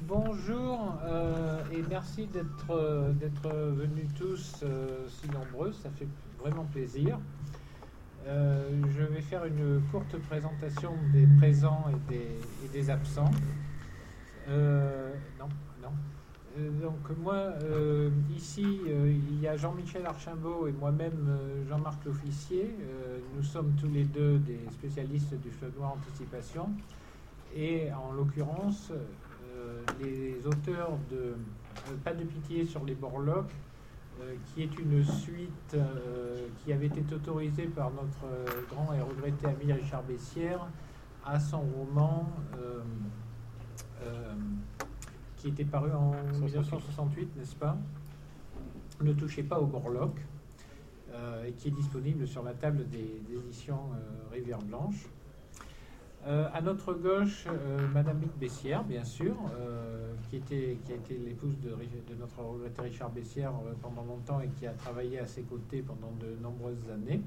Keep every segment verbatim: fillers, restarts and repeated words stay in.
Bonjour euh, et merci d'être euh, d'être venus tous euh, si nombreux, ça fait vraiment plaisir. Euh, je vais faire une courte présentation des présents et des, et des absents. Euh, non, non. Euh, donc moi, euh, ici, euh, il y a Jean-Michel Archimbaud et moi-même, euh, Jean-Marc L'Officier. Euh, nous sommes tous les deux des spécialistes du fleuve noir anticipation. Et en l'occurrence, euh, les auteurs de euh, Pas de pitié sur les Borloques, euh, qui est une suite euh, qui avait été autorisée par notre euh, grand et regretté ami Richard Bessières à son roman euh, euh, qui était paru en mille neuf cent soixante-huit, n'est-ce pas? Ne touchez pas aux Borloques, euh, et qui est disponible sur la table des, des éditions euh, Rivière Blanche. Euh, à notre gauche, euh, Madame Mick Bessières, bien sûr, euh, qui, était, qui a été l'épouse de, de notre regretté Richard Bessières euh, pendant longtemps et qui a travaillé à ses côtés pendant de nombreuses années.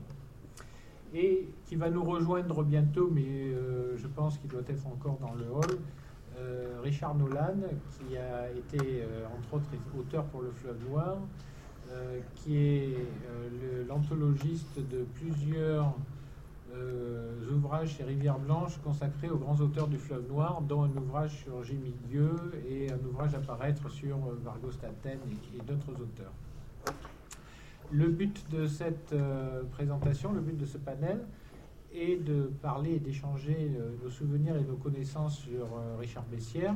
Et qui va nous rejoindre bientôt, mais euh, je pense qu'il doit être encore dans le hall, euh, Richard Nolan, qui a été, euh, entre autres, auteur pour Le Fleuve Noir, euh, qui est euh, l'anthologiste de plusieurs Euh, ouvrages chez Rivière Blanche consacrés aux grands auteurs du fleuve noir, dont un ouvrage sur Jimmy Dieu et un ouvrage à paraître sur Vargo Staten et, et d'autres auteurs. Le but de cette euh, présentation, le but de ce panel, est de parler et d'échanger euh, nos souvenirs et nos connaissances sur euh, Richard Bessières.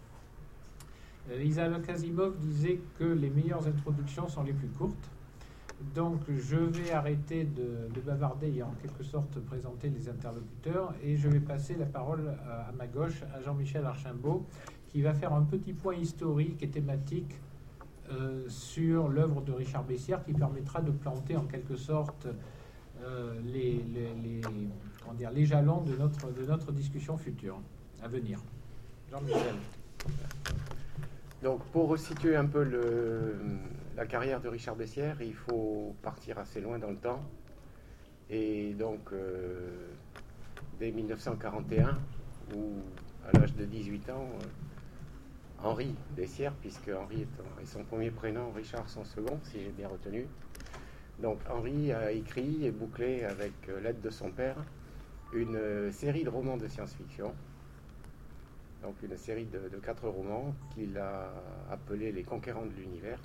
Euh, Isabelle Asimov disait que les meilleures introductions sont les plus courtes. Donc je vais arrêter de, de bavarder et en quelque sorte présenter les interlocuteurs et je vais passer la parole à, à ma gauche à Jean-Michel Archimbaud qui va faire un petit point historique et thématique euh, sur l'œuvre de Richard Bessières qui permettra de planter en quelque sorte euh, les, les, les, comment dire, les jalons de notre, de notre discussion future à venir. Jean-Michel. Donc pour resituer un peu le, la carrière de Richard Bessières, il faut partir assez loin dans le temps. Et donc euh, dès mille neuf cent quarante et un, où à l'âge de dix-huit ans, euh, Henri Bessières, puisque Henri est, est son premier prénom, Richard son second, si j'ai bien retenu. Donc Henri a écrit et bouclé avec euh, l'aide de son père une euh, série de romans de science-fiction. Donc une série de, de quatre romans qu'il a appelés Les Conquérants de l'univers.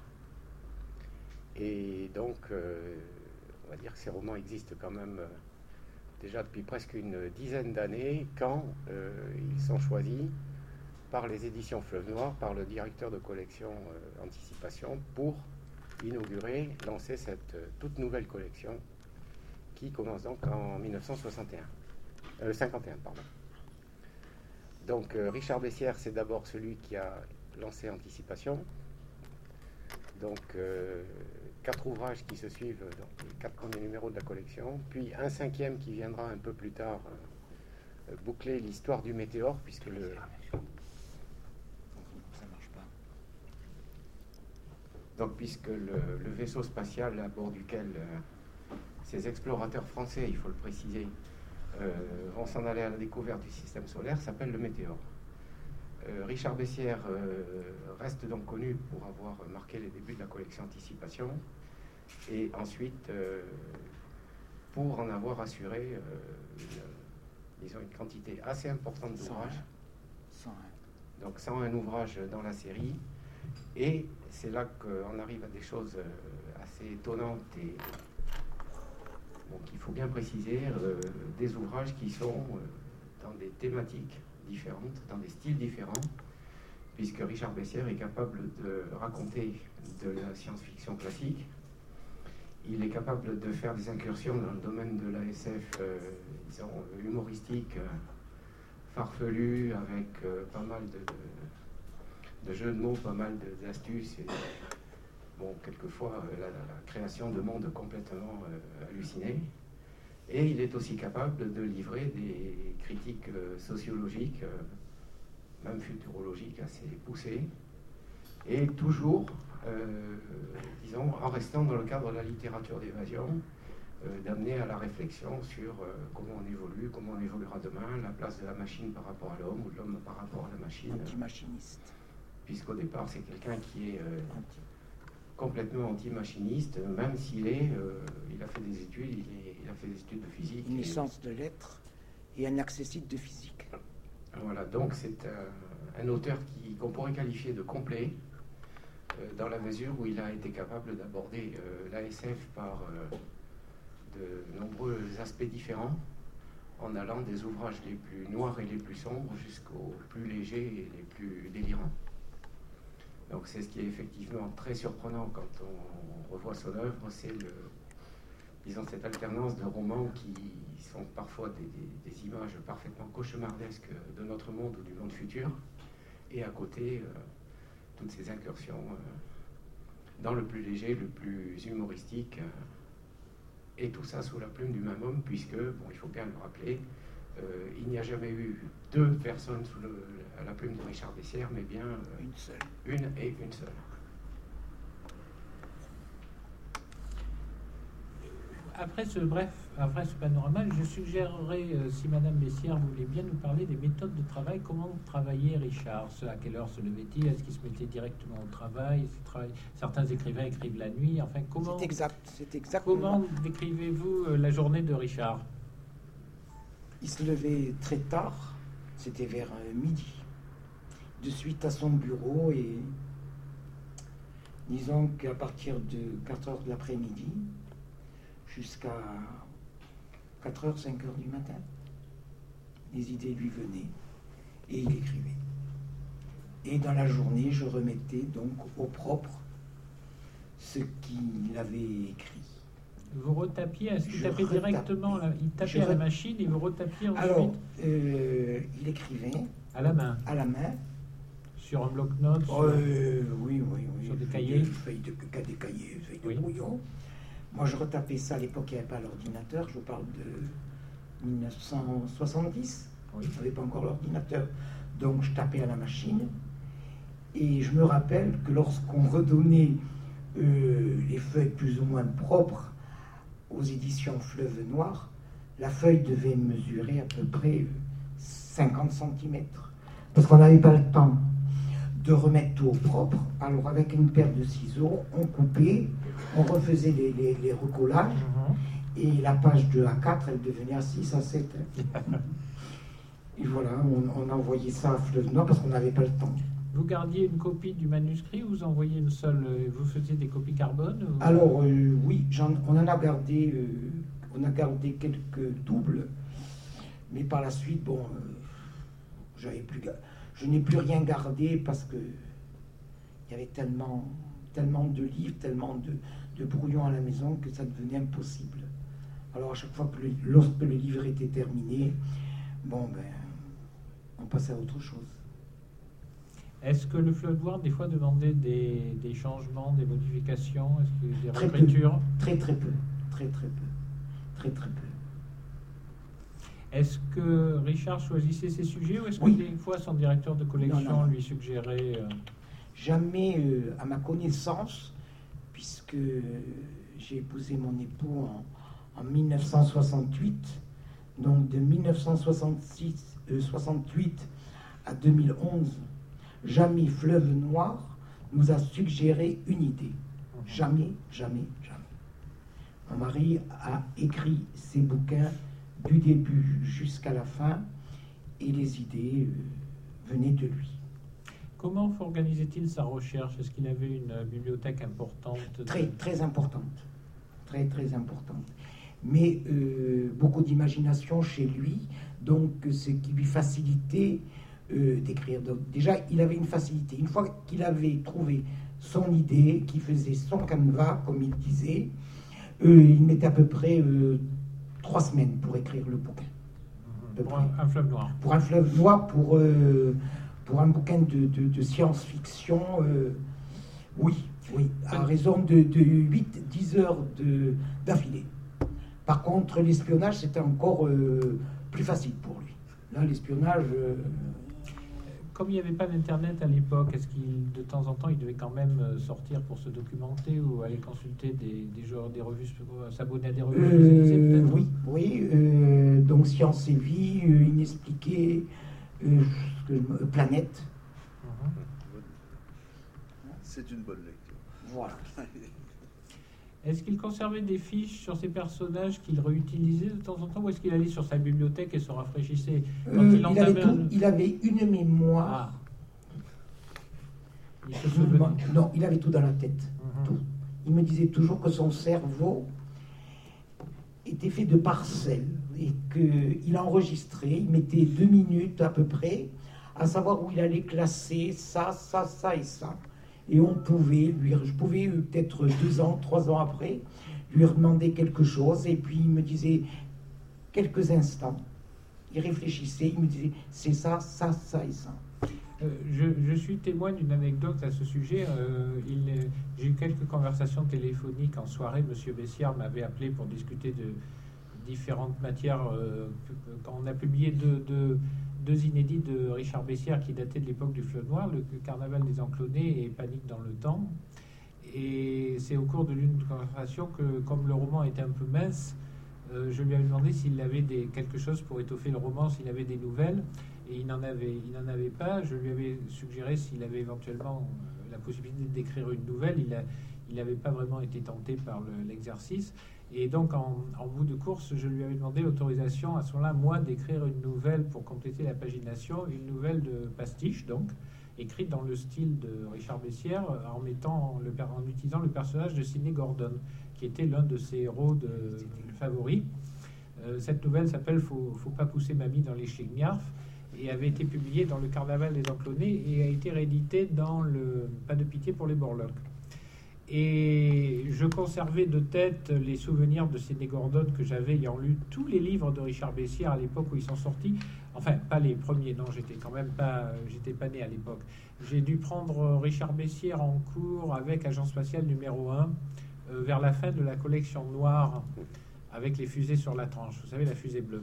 Et donc, euh, on va dire que ces romans existent quand même euh, déjà depuis presque une dizaine d'années, quand euh, ils sont choisis par les éditions Fleuve Noir, par le directeur de collection euh, Anticipation, pour inaugurer, lancer cette euh, toute nouvelle collection qui commence donc en mille neuf cent soixante et un, euh, cinquante et un, pardon. Donc euh, Richard Bessières, c'est d'abord celui qui a lancé Anticipation. Donc euh, quatre ouvrages qui se suivent dans les quatre premiers numéros de la collection, puis un cinquième qui viendra un peu plus tard euh, boucler l'histoire du météore, puisque le... Ça marche pas. Donc puisque le, le vaisseau spatial à bord duquel euh, ces explorateurs français, il faut le préciser, Euh, vont s'en aller à la découverte du système solaire, s'appelle le météore. Euh, Richard Bessières euh, reste donc connu pour avoir marqué les débuts de la collection Anticipation et ensuite euh, pour en avoir assuré euh, une, disons une quantité assez importante d'ouvrages. Donc cent un ouvrages dans la série, et c'est là qu'on arrive à des choses assez étonnantes et donc il faut bien préciser euh, des ouvrages qui sont euh, dans des thématiques différentes, dans des styles différents, puisque Richard Bessières est capable de raconter de la science-fiction classique, il est capable de faire des incursions dans le domaine de la S F, euh, disons, humoristique, euh, farfelu, avec euh, pas mal de, de, de jeux de mots, pas mal d'astuces et bon, quelquefois euh, la, la création de mondes complètement euh, hallucinés. Et il est aussi capable de livrer des critiques euh, sociologiques, euh, même futurologiques, assez poussées, et toujours, euh, disons, en restant dans le cadre de la littérature d'évasion, euh, d'amener à la réflexion sur euh, comment on évolue, comment on évoluera demain, la place de la machine par rapport à l'homme, ou de l'homme par rapport à la machine. Anti-machiniste. puisqu'au départ, c'est quelqu'un qui est euh, complètement anti-machiniste, même s'il est, euh, il a fait des études, il, est, il a fait des études de physique. Une licence de lettres et un accessite de physique. Voilà, donc c'est un, un auteur qui, qu'on pourrait qualifier de complet, euh, dans la mesure où il a été capable d'aborder euh, l'A S F par euh, de nombreux aspects différents, en allant des ouvrages les plus noirs et les plus sombres jusqu'aux plus légers et les plus délirants. Donc c'est ce qui est effectivement très surprenant quand on revoit son œuvre, c'est le, disons, cette alternance de romans qui sont parfois des, des, des images parfaitement cauchemardesques de notre monde ou du monde futur, et à côté, euh, toutes ces incursions euh, dans le plus léger, le plus humoristique, euh, et tout ça sous la plume du même homme, puisque, bon, il faut bien le rappeler, euh, il n'y a jamais eu deux personnes sous le, à la plume de Richard Bessières, mais bien euh, Une seule. une et une seule. Après ce bref, après ce panorama, je suggérerais, euh, si Madame Bessières voulait bien nous parler des méthodes de travail, comment travaillait Richard, ce, à quelle heure se levait-il, est-ce qu'il se mettait directement au travail, travail certains écrivains écrivent la nuit, enfin comment... C'est exact, c'est exact. Comment décrivez-vous euh, la journée de Richard? Il se levait très tard, c'était vers euh, midi, de suite à son bureau, et disons qu'à partir de quatre heures de l'après-midi, jusqu'à quatre heures, cinq heures du matin, les idées lui venaient et il écrivait. Et dans la journée, je remettais donc au propre ce qu'il avait écrit. Vous retapiez, est-ce qu'il Je tapait retapais. directement, la- il tapait Je à la re- machine et vous retapiez ensuite Alors, euh, il écrivait à la main, à la main. sur un bloc-notes, sur- Euh, oui, oui, oui. Sur des Feuilles cahiers. de- Feuilles de, des cahiers, feuilles de Oui. brouillon. Moi, je retapais ça à l'époque, il n'y avait pas l'ordinateur. Je vous parle de mille neuf cent soixante-dix. Oui. Il n'y avait pas encore l'ordinateur. Donc, je tapais à la machine. Et je me rappelle que lorsqu'on redonnait euh, les feuilles plus ou moins propres aux éditions Fleuve Noir, la feuille devait mesurer à peu près cinquante centimètres. Parce qu'on n'avait pas le temps de remettre tout au propre. Alors, avec une paire de ciseaux, on coupait, on refaisait les, les, les recollages, Mhm. et la page de A quatre, elle devenait à six, à sept. Et voilà, on, on envoyait ça à Fleuve Noir parce qu'on n'avait pas le temps. Vous gardiez une copie du manuscrit ou vous envoyiez une seule, euh, vous faisiez des copies carbone ou- Alors, euh, oui, j'en- on en a gardé, euh, on a gardé quelques doubles, mais par la suite, bon, euh, j'avais plus, ga- je n'ai plus rien gardé parce que il y avait tellement, tellement de livres, tellement de, de brouillons à la maison que ça devenait impossible. Alors, à chaque fois que le, lorsque le livre était terminé, bon, ben, on passait à autre chose. Est-ce que le Fleuve Noir, des fois, demandait des, des changements, des modifications, est-ce qu'il y a eu des Très peu. réécritures? Très, très peu, très, très peu, très, très peu. Est-ce que Richard choisissait ses sujets ou est-ce que Oui. des fois son directeur de collection Non, non, non. lui suggérait euh, Jamais, euh, à ma connaissance, puisque j'ai épousé mon époux en, en mille neuf cent soixante-huit, donc de mille neuf cent soixante-six, euh, soixante-huit à deux mille onze, jamais Fleuve Noir nous a suggéré une idée. Jamais, jamais, jamais. Mon mari a écrit ses bouquins du début jusqu'à la fin et les idées euh, venaient de lui. Comment organisait-il sa recherche? Est-ce qu'il avait une euh, bibliothèque importante de- Très, très importante. Très, très importante. Mais euh, beaucoup d'imagination chez lui, donc ce qui lui facilitait euh, d'écrire. Donc, déjà, il avait une facilité. Une fois qu'il avait trouvé son idée, qu'il faisait son canevas, comme il disait, euh, il mettait à peu près euh, trois semaines pour écrire le bouquin. Mhm. peu Pour près. un, un Fleuve Noir. Pour un fleuve noir, pour, euh, pour un bouquin de, de, de science-fiction, euh, oui, oui, à raison de, de huit à dix heures de- d'affilée. Par contre, l'espionnage, c'était encore euh, plus facile pour lui. Là, l'espionnage... euh, Comme il n'y avait pas d'Internet à l'époque, est-ce qu'il, de temps en temps, il devait quand même euh, sortir pour se documenter ou aller consulter des, des, genres, des revues, euh, s'abonner à des revues spécialisées, euh, peut-être? oui, oui. euh, donc, Science et Vie, euh, Inexpliqué, euh, ce que je me- Planète. Mhm. c'est une bonne lecture. Voilà. Est-ce qu'il conservait des fiches sur ses personnages qu'il réutilisait de temps en temps, ou est-ce qu'il allait sur sa bibliothèque et se rafraîchissait quand Euh, il il, entamait avait tout, un- il avait une mémoire. Ah. Il se souvenait. Non, il avait tout dans la tête. Mhm. Tout. Il me disait toujours que son cerveau était fait de parcelles et qu'il enregistrait, il mettait deux minutes à peu près à savoir où il allait classer ça, ça, ça et ça. Et on pouvait lui, je pouvais euh, peut-être deux ans, trois ans après, lui demander quelque chose et puis il me disait quelques instants. Il réfléchissait, il me disait c'est ça, ça, ça et ça. Euh, je, je suis témoin d'une anecdote à ce sujet. Euh, il, euh, j'ai eu quelques conversations téléphoniques en soirée. Monsieur Bessières m'avait appelé pour discuter de différentes matières. Euh, quand on a publié deux, deux, deux inédits de Richard Bessières qui dataient de l'époque du Fleuve Noir, le Carnaval des Enclonés et Panique dans le temps. Et c'est au cours de l'une de conversations que, comme le roman était un peu mince, euh, je lui avais demandé s'il avait des, quelque chose pour étoffer le roman, s'il avait des nouvelles. Et il n'en avait, il n'en avait pas. Je lui avais suggéré s'il avait éventuellement la possibilité d'écrire une nouvelle. Il a, il n'avait pas vraiment été tenté par le, l'exercice. Et donc, en, en bout de course, je lui avais demandé l'autorisation à ce moment-là, moi, d'écrire une nouvelle pour compléter la pagination, une nouvelle de pastiche, donc, écrite dans le style de Richard Bessières, en, mettant le, en utilisant le personnage de Sidney Gordon, qui était l'un de ses héros de, de favoris. Euh, cette nouvelle s'appelle « Faut, faut pas pousser mamie dans les chignards » et avait été publiée dans le Carnaval des Enclonés et a été rééditée dans le Pas de pitié pour les Borlocks. Et je conservais de tête les souvenirs de Sidney Gordon que j'avais ayant lu tous les livres de Richard Bessières à l'époque où ils sont sortis. Enfin, pas les premiers, non, j'étais quand même pas, j'étais pas né à l'époque. J'ai dû prendre Richard Bessières en cours avec Agent Spatial numéro un euh, vers la fin de la collection noire avec les fusées sur la tranche. Vous savez, la fusée bleue.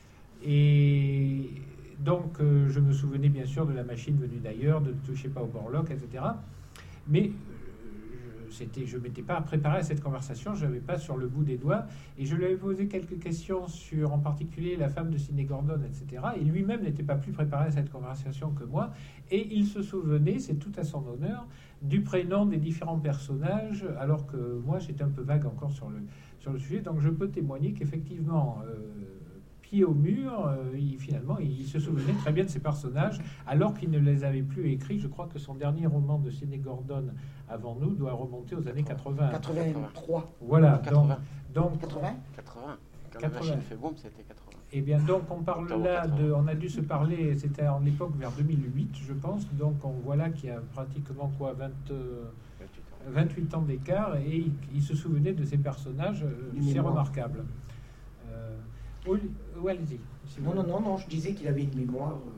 Et donc, euh, je me souvenais bien sûr de La machine venue d'ailleurs, de Ne touchez pas au Borlock, et cetera. Mais C'était, je ne m'étais pas préparé à cette conversation, je n'avais pas sur le bout des doigts, et je lui avais posé quelques questions sur, en particulier, la femme de Sidney Gordon, et cetera. Et lui-même n'était pas plus préparé à cette conversation que moi, et il se souvenait, c'est tout à son honneur, du prénom des différents personnages, alors que moi, j'étais un peu vague encore sur le, sur le sujet. Donc, je peux témoigner qu'effectivement, euh, pied au mur, euh, il, finalement, il se souvenait très bien de ces personnages, alors qu'il ne les avait plus écrits. Je crois que son dernier roman de Sidney Gordon, avant nous, doit remonter aux années quatre-vingts. quatre-vingt-trois. Voilà, quatre-vingts. donc, donc quatre-vingts quatre-vingts. Quand quatre-vingts. la machine fait boum, c'était quatre-vingts. Eh bien, donc on parle Octobre là de, quatre-vingts. on a dû se parler, c'était en l'époque vers deux mille huit, je pense. Donc on voit là qu'il y a pratiquement quoi, vingt, euh, vingt-huit ans d'écart, et il, il se souvenait de ces personnages. euh, Une C'est mémoire. remarquable. Euh, oui, oui, allez-y. si Non, vous- non, non, non, je disais qu'il avait une mémoire. euh,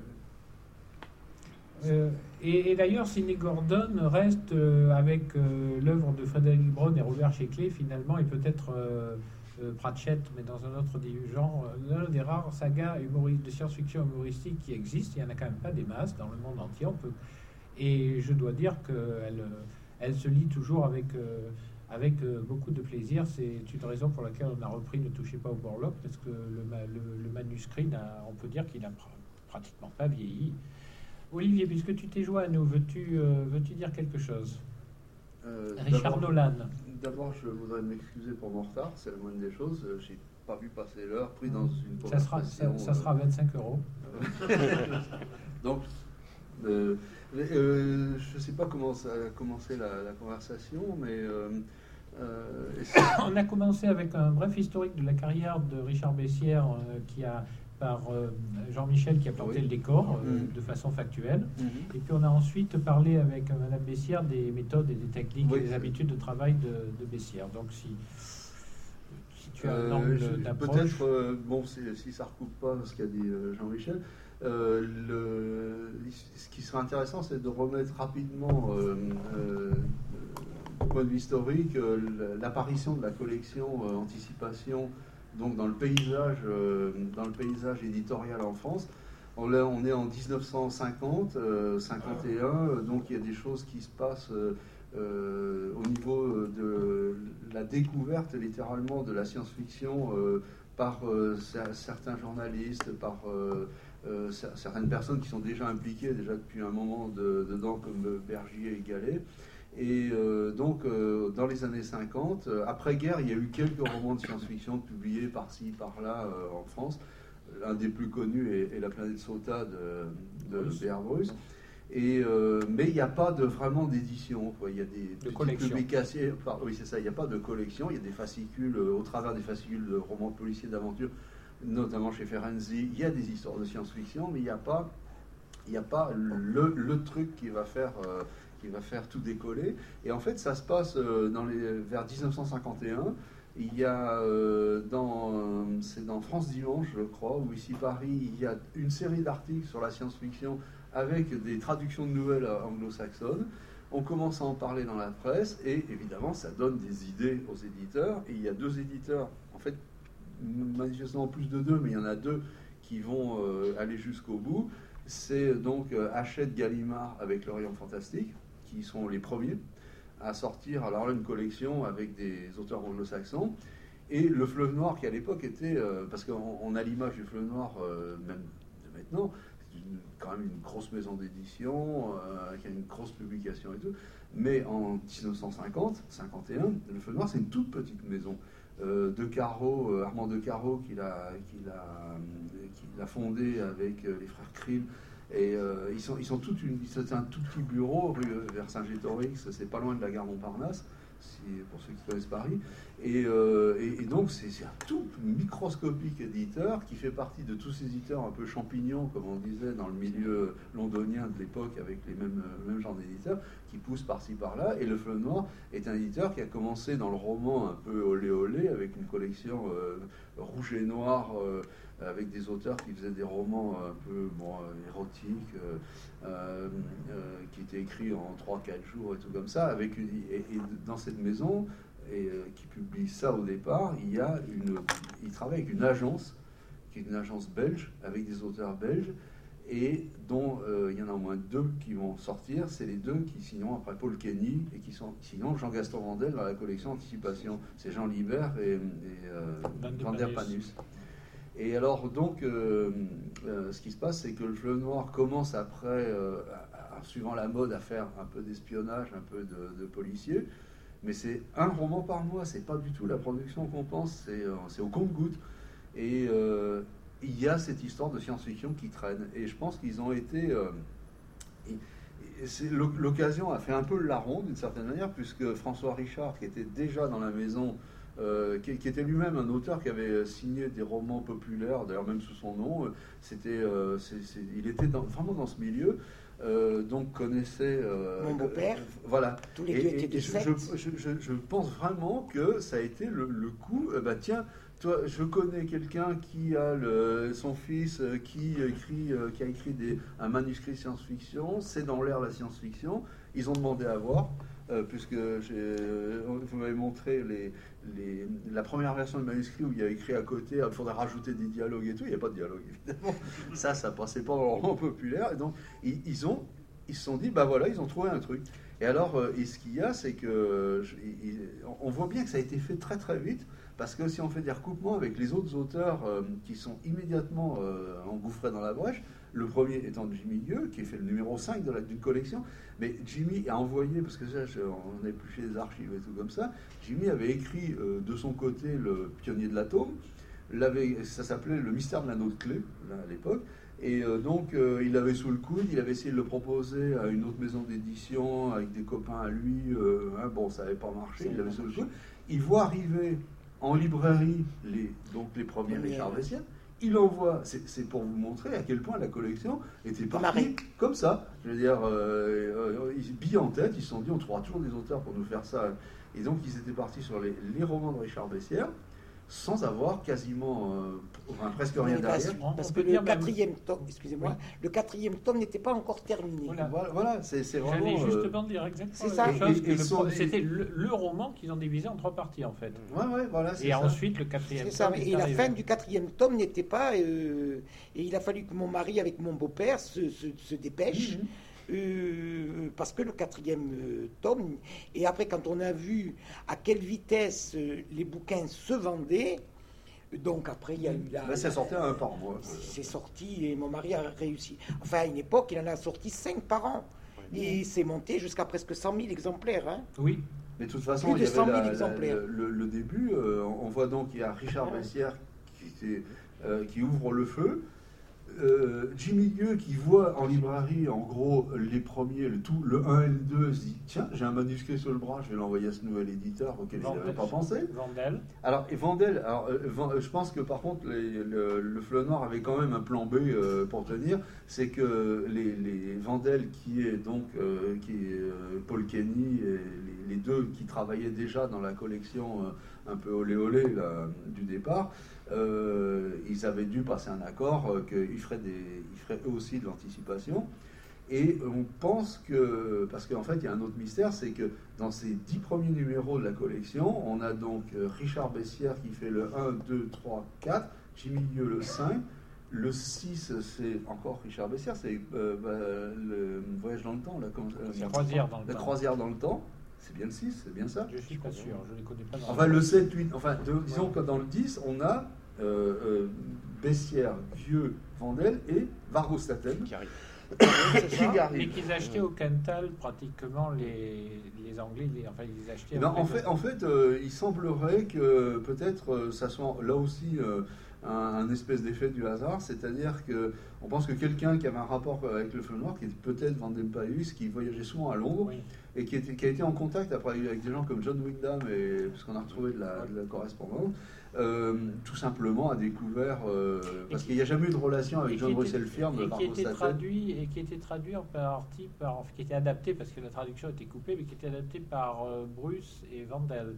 Euh, et, et d'ailleurs, Sidney Gordon reste euh, avec euh, l'œuvre de Frédéric Brown et Robert Sheckley, finalement, et peut-être euh, euh, Pratchett, mais dans un autre des genre, euh, l'un des rares sagas humoristes, de science-fiction humoristique qui existent. Il n'y en a quand même pas des masses dans le monde entier. On peut... Et je dois dire qu'elle elle se lit toujours avec, euh, avec euh, beaucoup de plaisir. C'est une raison pour laquelle on a repris Ne touchez pas au Borlock, parce que le, ma- le- le manuscrit, n'a- on peut dire qu'il n'a pr- pratiquement pas vieilli. Olivier, puisque tu t'es joint à nous, veux-tu euh, veux-tu dire quelque chose? Euh, Richard d'abord- Nolan. D'abord, je voudrais m'excuser pour mon retard, c'est la moindre des choses. Euh, J'ai pas vu passer l'heure, pris dans une Ça sera, ça, conversation. ça sera vingt-cinq euros. euh, Donc, euh, euh, je ne sais pas comment ça a commencé la, la conversation, mais euh, euh, est-ce- On a commencé avec un bref historique de la carrière de Richard Bessières, euh, qui a, par euh, Jean-Michel, qui a planté Oui. le décor euh, Mhm. de façon factuelle. Mhm. Et puis on a ensuite parlé avec euh, Madame Bessières des méthodes et des techniques Oui. et des habitudes de travail de, de Bessières. Donc si, si tu as un Euh, angle je- d'approche... Peut-être, euh, bon, si, si ça ne recoupe pas ce qu'a dit euh, Jean-Michel, euh, le- ce qui serait intéressant, c'est de remettre rapidement, euh, euh, du point de vue historique, euh, l'apparition de la collection euh, Anticipation, donc dans le paysage, euh, dans le paysage éditorial en France. On, là, on est en dix-neuf cent cinquante, euh, cinquante et un, donc il y a des choses qui se passent euh, euh, au niveau de la découverte littéralement de la science-fiction euh, par euh, cer- certains journalistes, par euh, euh, certaines personnes qui sont déjà impliquées déjà depuis un moment de- dedans, comme Bergier et Gallet. Et euh, donc, euh, dans les années cinquante, euh, après-guerre, il y a eu quelques romans de science-fiction publiés par-ci, par-là euh, en France. Un des plus connus est, est La planète Sauta de, de B R Bruce. Et, euh, mais il n'y a pas de, vraiment d'édition. Il y a des de collection. publications. Enfin, oui, c'est ça. Il n'y a pas de collection. Il y a des fascicules, euh, au travers des fascicules de romans policiers d'aventure, notamment chez Ferenczi. Il y a des histoires de science-fiction, mais il n'y a pas, il n'y a pas le, le truc qui va faire. Euh, qui va faire tout décoller. Et en fait, ça se passe euh, dans les, vers dix-neuf cent cinquante et un. Il y a, euh, dans, euh, c'est dans France Dimanche, je crois, ou ici Paris, il y a une série d'articles sur la science-fiction avec des traductions de nouvelles anglo-saxonnes. On commence à en parler dans la presse, et évidemment, ça donne des idées aux éditeurs. Et il y a deux éditeurs, en fait, manifestement plus de deux, mais il y en a deux qui vont euh, aller jusqu'au bout. C'est donc euh, Hachette Gallimard avec L'Orient Fantastique, qui sont les premiers à sortir alors là une collection avec des auteurs anglo-saxons, et Le Fleuve Noir qui à l'époque était, euh, parce qu'on on a l'image du Fleuve Noir euh, même de maintenant, c'est une, quand même une grosse maison d'édition, euh, qui a une grosse publication et tout, mais en dix-neuf cent cinquante, cinquante et un, Le Fleuve Noir c'est une toute petite maison. Euh, de Caro, euh, Armand de Caro qui l'a, qui l'a, qui l'a fondé avec euh, les frères Krill. Et euh, ils sont, ils sont toute une, c'est un tout petit bureau rue, vers Saint-Gétorix, c'est pas loin de la gare Montparnasse, si, pour ceux qui connaissent Paris. Et, euh, et, et donc c'est, c'est un tout microscopique éditeur qui fait partie de tous ces éditeurs un peu champignons, comme on disait dans le milieu londonien de l'époque, avec les mêmes, le même genre d'éditeurs, qui poussent par-ci par-là. Et Le Fleuve Noir est un éditeur qui a commencé dans le roman un peu olé olé, avec une collection euh, rouge et noir, euh, avec des auteurs qui faisaient des romans un peu bon, euh, érotiques, euh, euh, euh, qui étaient écrits en trois quatre jours et tout comme ça. Avec une, et, et dans cette maison, et, euh, qui publie ça au départ, il y a une, il travaille avec une agence, qui est une agence belge, avec des auteurs belges, et dont euh, il y en a au moins deux qui vont sortir. C'est les deux qui signeront après Paul Kenny, et qui sont sinon Jean-Gaston Vandel dans la collection Anticipation. C'est Jean Libert et, et euh, Van der Panus. Et alors, donc, euh, euh, ce qui se passe, c'est que Le Fleuve Noir commence après, euh, à, à, suivant la mode, à faire un peu d'espionnage, un peu de, de policier. Mais c'est un roman par mois, c'est pas du tout la production qu'on pense, c'est, euh, c'est au compte-gouttes. Et euh, il y a cette histoire de science-fiction qui traîne. Et je pense qu'ils ont été... Euh, et, et c'est, l'occasion a fait un peu le larron, d'une certaine manière, puisque François Richard, qui était déjà dans la maison... Euh, qui, qui était lui-même un auteur qui avait signé des romans populaires, d'ailleurs même sous son nom. C'était, euh, c'est, c'est, il était dans, vraiment dans ce milieu, euh, donc connaissait... Euh, Mon beau-père, euh, voilà. tous les deux étaient de je, je, je, je, je pense vraiment que ça a été le, le coup, euh, bah tiens, toi, je connais quelqu'un qui a le, son fils euh, qui, écrit, euh, qui a écrit des, un manuscrit science-fiction, c'est dans l'air la science-fiction, ils ont demandé à voir. Euh, puisque j'ai, euh, vous m'avez montré les, les, la première version du manuscrit où il y a écrit à côté, il faudrait rajouter des dialogues et tout. Il n'y a pas de dialogue, évidemment. Ça, ça passait pas dans le roman populaire. Et donc, ils, ils, ont, ils se sont dit, bah voilà, ils ont trouvé un truc. Et alors, euh, et ce qu'il y a, c'est que je, il, on voit bien que ça a été fait très très vite, parce que si on fait des recoupements avec les autres auteurs euh, qui sont immédiatement euh, engouffrés dans la brèche, le premier étant Jimmy Gueux, qui fait le numéro cinq de la, d'une collection. Mais Jimmy a envoyé, parce que ça, je, on a épluché les archives et tout comme ça, Jimmy avait écrit euh, de son côté Le Pionnier de l'atome, l'avait, ça s'appelait Le Mystère de l'anneau de clé, là, à l'époque, et euh, donc euh, il l'avait sous le coude, il avait essayé de le proposer à une autre maison d'édition, avec des copains à lui, euh, hein, bon, ça n'avait pas marché, il l'avait sous le coude. Il voit arriver en librairie les, donc les premiers Richard Bessières. Il envoie, c'est, c'est pour vous montrer à quel point la collection était partie comme ça. Je veux dire, euh, euh, ils billent en tête, ils se sont dit on trouvera toujours des auteurs pour nous faire ça. Et donc ils étaient partis sur les, les romans de Richard Bessières, sans avoir quasiment, euh, enfin, presque rien derrière. Parce, parce que le quatrième tome, excusez-moi, oui. le quatrième tome n'était pas encore terminé. Voilà, voilà, voilà c'est, c'est vraiment... J'allais justement euh, dire exactement c'est ça. la chose, et, que et le, sont, c'était le, le roman qu'ils ont divisé en trois parties, en fait. Ouais, ouais, voilà, c'est et ça. ensuite, le quatrième c'est tome ça. Et la fin du quatrième tome n'était pas... Euh, et il a fallu que mon mari, avec mon beau-père, se, se, se dépêche. Mm-hmm. Euh, parce que le quatrième euh, tome, et après quand on a vu à quelle vitesse euh, les bouquins se vendaient, donc après il y a eu la... Ben, c'est sorti un par mois. C'est sorti et mon mari a réussi. Enfin à une époque il en a sorti cinq par an. Et c'est monté jusqu'à presque cent mille exemplaires. Hein. Oui. Mais de toute façon, Plus de il y avait cent mille la- la- exemplaires. le, le début. euh, on voit donc qu'il y a Richard Bessières qui, était, euh, qui ouvre le feu. Euh, Jimmy Gueux qui voit en librairie, en gros, les premiers, le tout, le un et le deux, se dit tiens, j'ai un manuscrit sur le bras, je vais l'envoyer à ce nouvel éditeur auquel il n'avait pas pensé. Vandel. Alors, et Vandel, alors, euh, Van- je pense que par contre, les- le, le Fleuve Noir avait quand même un plan B euh, pour tenir. C'est que les, les Vandel, qui est donc euh, qui est, euh, Paul Kenny, et les, les deux qui travaillaient déjà dans la collection euh, un peu olé olé là, du départ, euh, ils avaient dû passer un accord euh, qu'ils feraient, des, ils feraient eux aussi de l'anticipation. Et on pense que, parce qu'en fait, il y a un autre mystère, c'est que dans ces dix premiers numéros de la collection, on a donc euh, Richard Bessières qui fait le un, deux, trois, quatre, Jimmy Gueux le cinq, le six, c'est encore Richard Bessières, c'est euh, bah, le voyage dans le temps, là, comme, euh, La croisière dans le la temps. croisière dans le temps. C'est bien le six, c'est bien ça. Je suis pas sûr, je ne les connais pas. Dans Enfin, le sept, huit, enfin, de- disons que dans le dix, on a euh, euh, Bessières, Vieux, Vandel et Vargostatten Qui arrive. qui Et arrivent. qu'ils achetaient au Cantal pratiquement les, les Anglais, les, enfin ils les achetaient. Eh ben, après en de- fait, en fait euh, il semblerait que peut-être euh, ça soit là aussi euh, un, un espèce d'effet du hasard, c'est-à-dire que on pense que quelqu'un qui avait un rapport avec le Fleuve Noir, qui était peut-être Van den Paus, qui voyageait souvent à Londres, Oui. et qui, était, qui a été en contact après avec des gens comme John Wyndham, et puisqu'on a retrouvé de la, de la correspondance, euh, tout simplement a découvert, euh, parce qu'il n'y a jamais eu de relation Et avec qui John était- Russell Firm de et qui était Vargostatten. traduit et qui était traduit en partie par, enfin, qui était adapté parce que la traduction était coupée, mais qui était adapté par euh, Bruce et Vandel,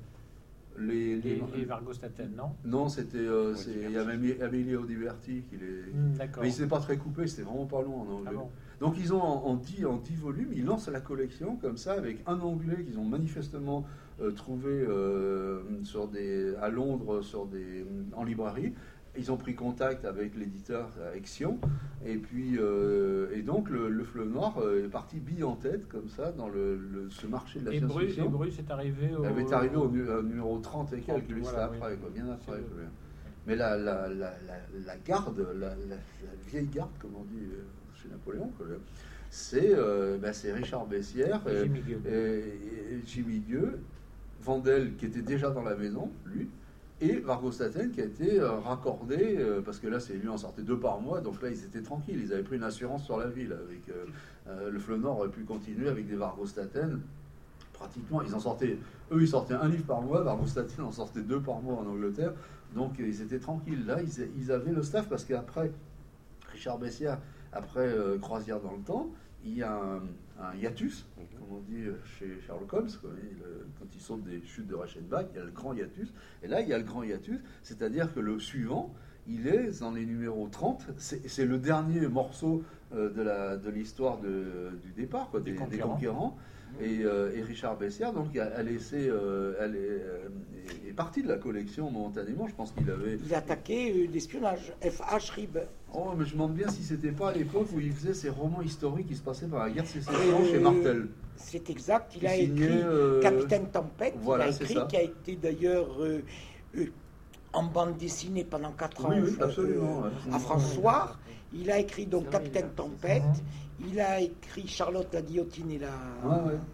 Les, les- les, les Vargostatten, non? Non, c'était, euh, c'est- Audiverti. il y avait Amé- Amélie Audiverti qui les. Hmm, D'accord. Mais il s'était pas très coupé, c'était vraiment pas long en Ah anglais. bon. Donc ils ont en, en, dix, en dix volumes, ils lancent la collection comme ça avec un anglais qu'ils ont manifestement euh, trouvé euh, sur des, à Londres sur des, en librairie. Ils ont pris contact avec l'éditeur Action et puis euh, et donc le, le Fleuve Noir euh, est parti bille en tête comme ça dans le, le- ce marché de la Et Bruce, et science-fiction. Bruce est arrivé au. Elle avait arrivé au, nu- au numéro trente et quelques, lui, Voilà, c'était oui. après, quoi, bien après. C'est quoi, le- lui. Mais la, la, la, la, la garde, la, la, la vieille garde, comme on dit euh, chez Napoléon, quoi, là, c'est euh, ben, c'est Richard Bessières Et et, Jimmy Gueux. et- et Jimmy Gueux, Vandel qui était déjà dans la maison, lui, et Vargostatten qui a été euh, raccordé, euh, parce que là, c'est lui en sortait deux par mois, donc là, ils étaient tranquilles, ils avaient pris une assurance sur la ville. Avec, euh, euh, le Fleuve Nord aurait pu continuer avec des Vargostatten. Pratiquement, ils en sortaient, eux, ils sortaient un livre par mois, Vargostatten en sortait deux par mois en Angleterre, donc ils étaient tranquilles. Là, ils, ils avaient le staff, parce qu'après, Richard Bessières, après euh, Croisière dans le temps, il y a un, un hiatus, comme on dit chez Sherlock Holmes, quoi. Il, euh, quand il saute des chutes de Reichenbach, il y a le grand hiatus. Et là, il y a le grand hiatus, c'est-à-dire que le suivant, il est dans les numéros trente, c'est c'est le dernier morceau euh, de la- de l'histoire de, du départ, quoi, Des des, des conquérants. conquérants. Et, euh, et Richard Bessières, donc, a, a laissé, euh, elle est, euh, est- est parti de la collection momentanément. Je pense qu'il avait. Il a attaqué euh, l'espionnage, F H Rib. Oh, mais je me demande bien si c'était pas à l'époque où il faisait ses romans historiques qui se passaient par la guerre de sécession Euh, chez Martel. C'est exact, il Il a signait, écrit euh, Capitaine Tempête, voilà, il a c'est écrit, ça. qui a été d'ailleurs euh, euh, en bande dessinée pendant quatre ans Oui, oui, euh, absolument. ouais. à François. Il a écrit donc C'est vrai, Capitaine il a- Tempête, il a écrit Charlotte la guillotine et la, Ouais, ouais.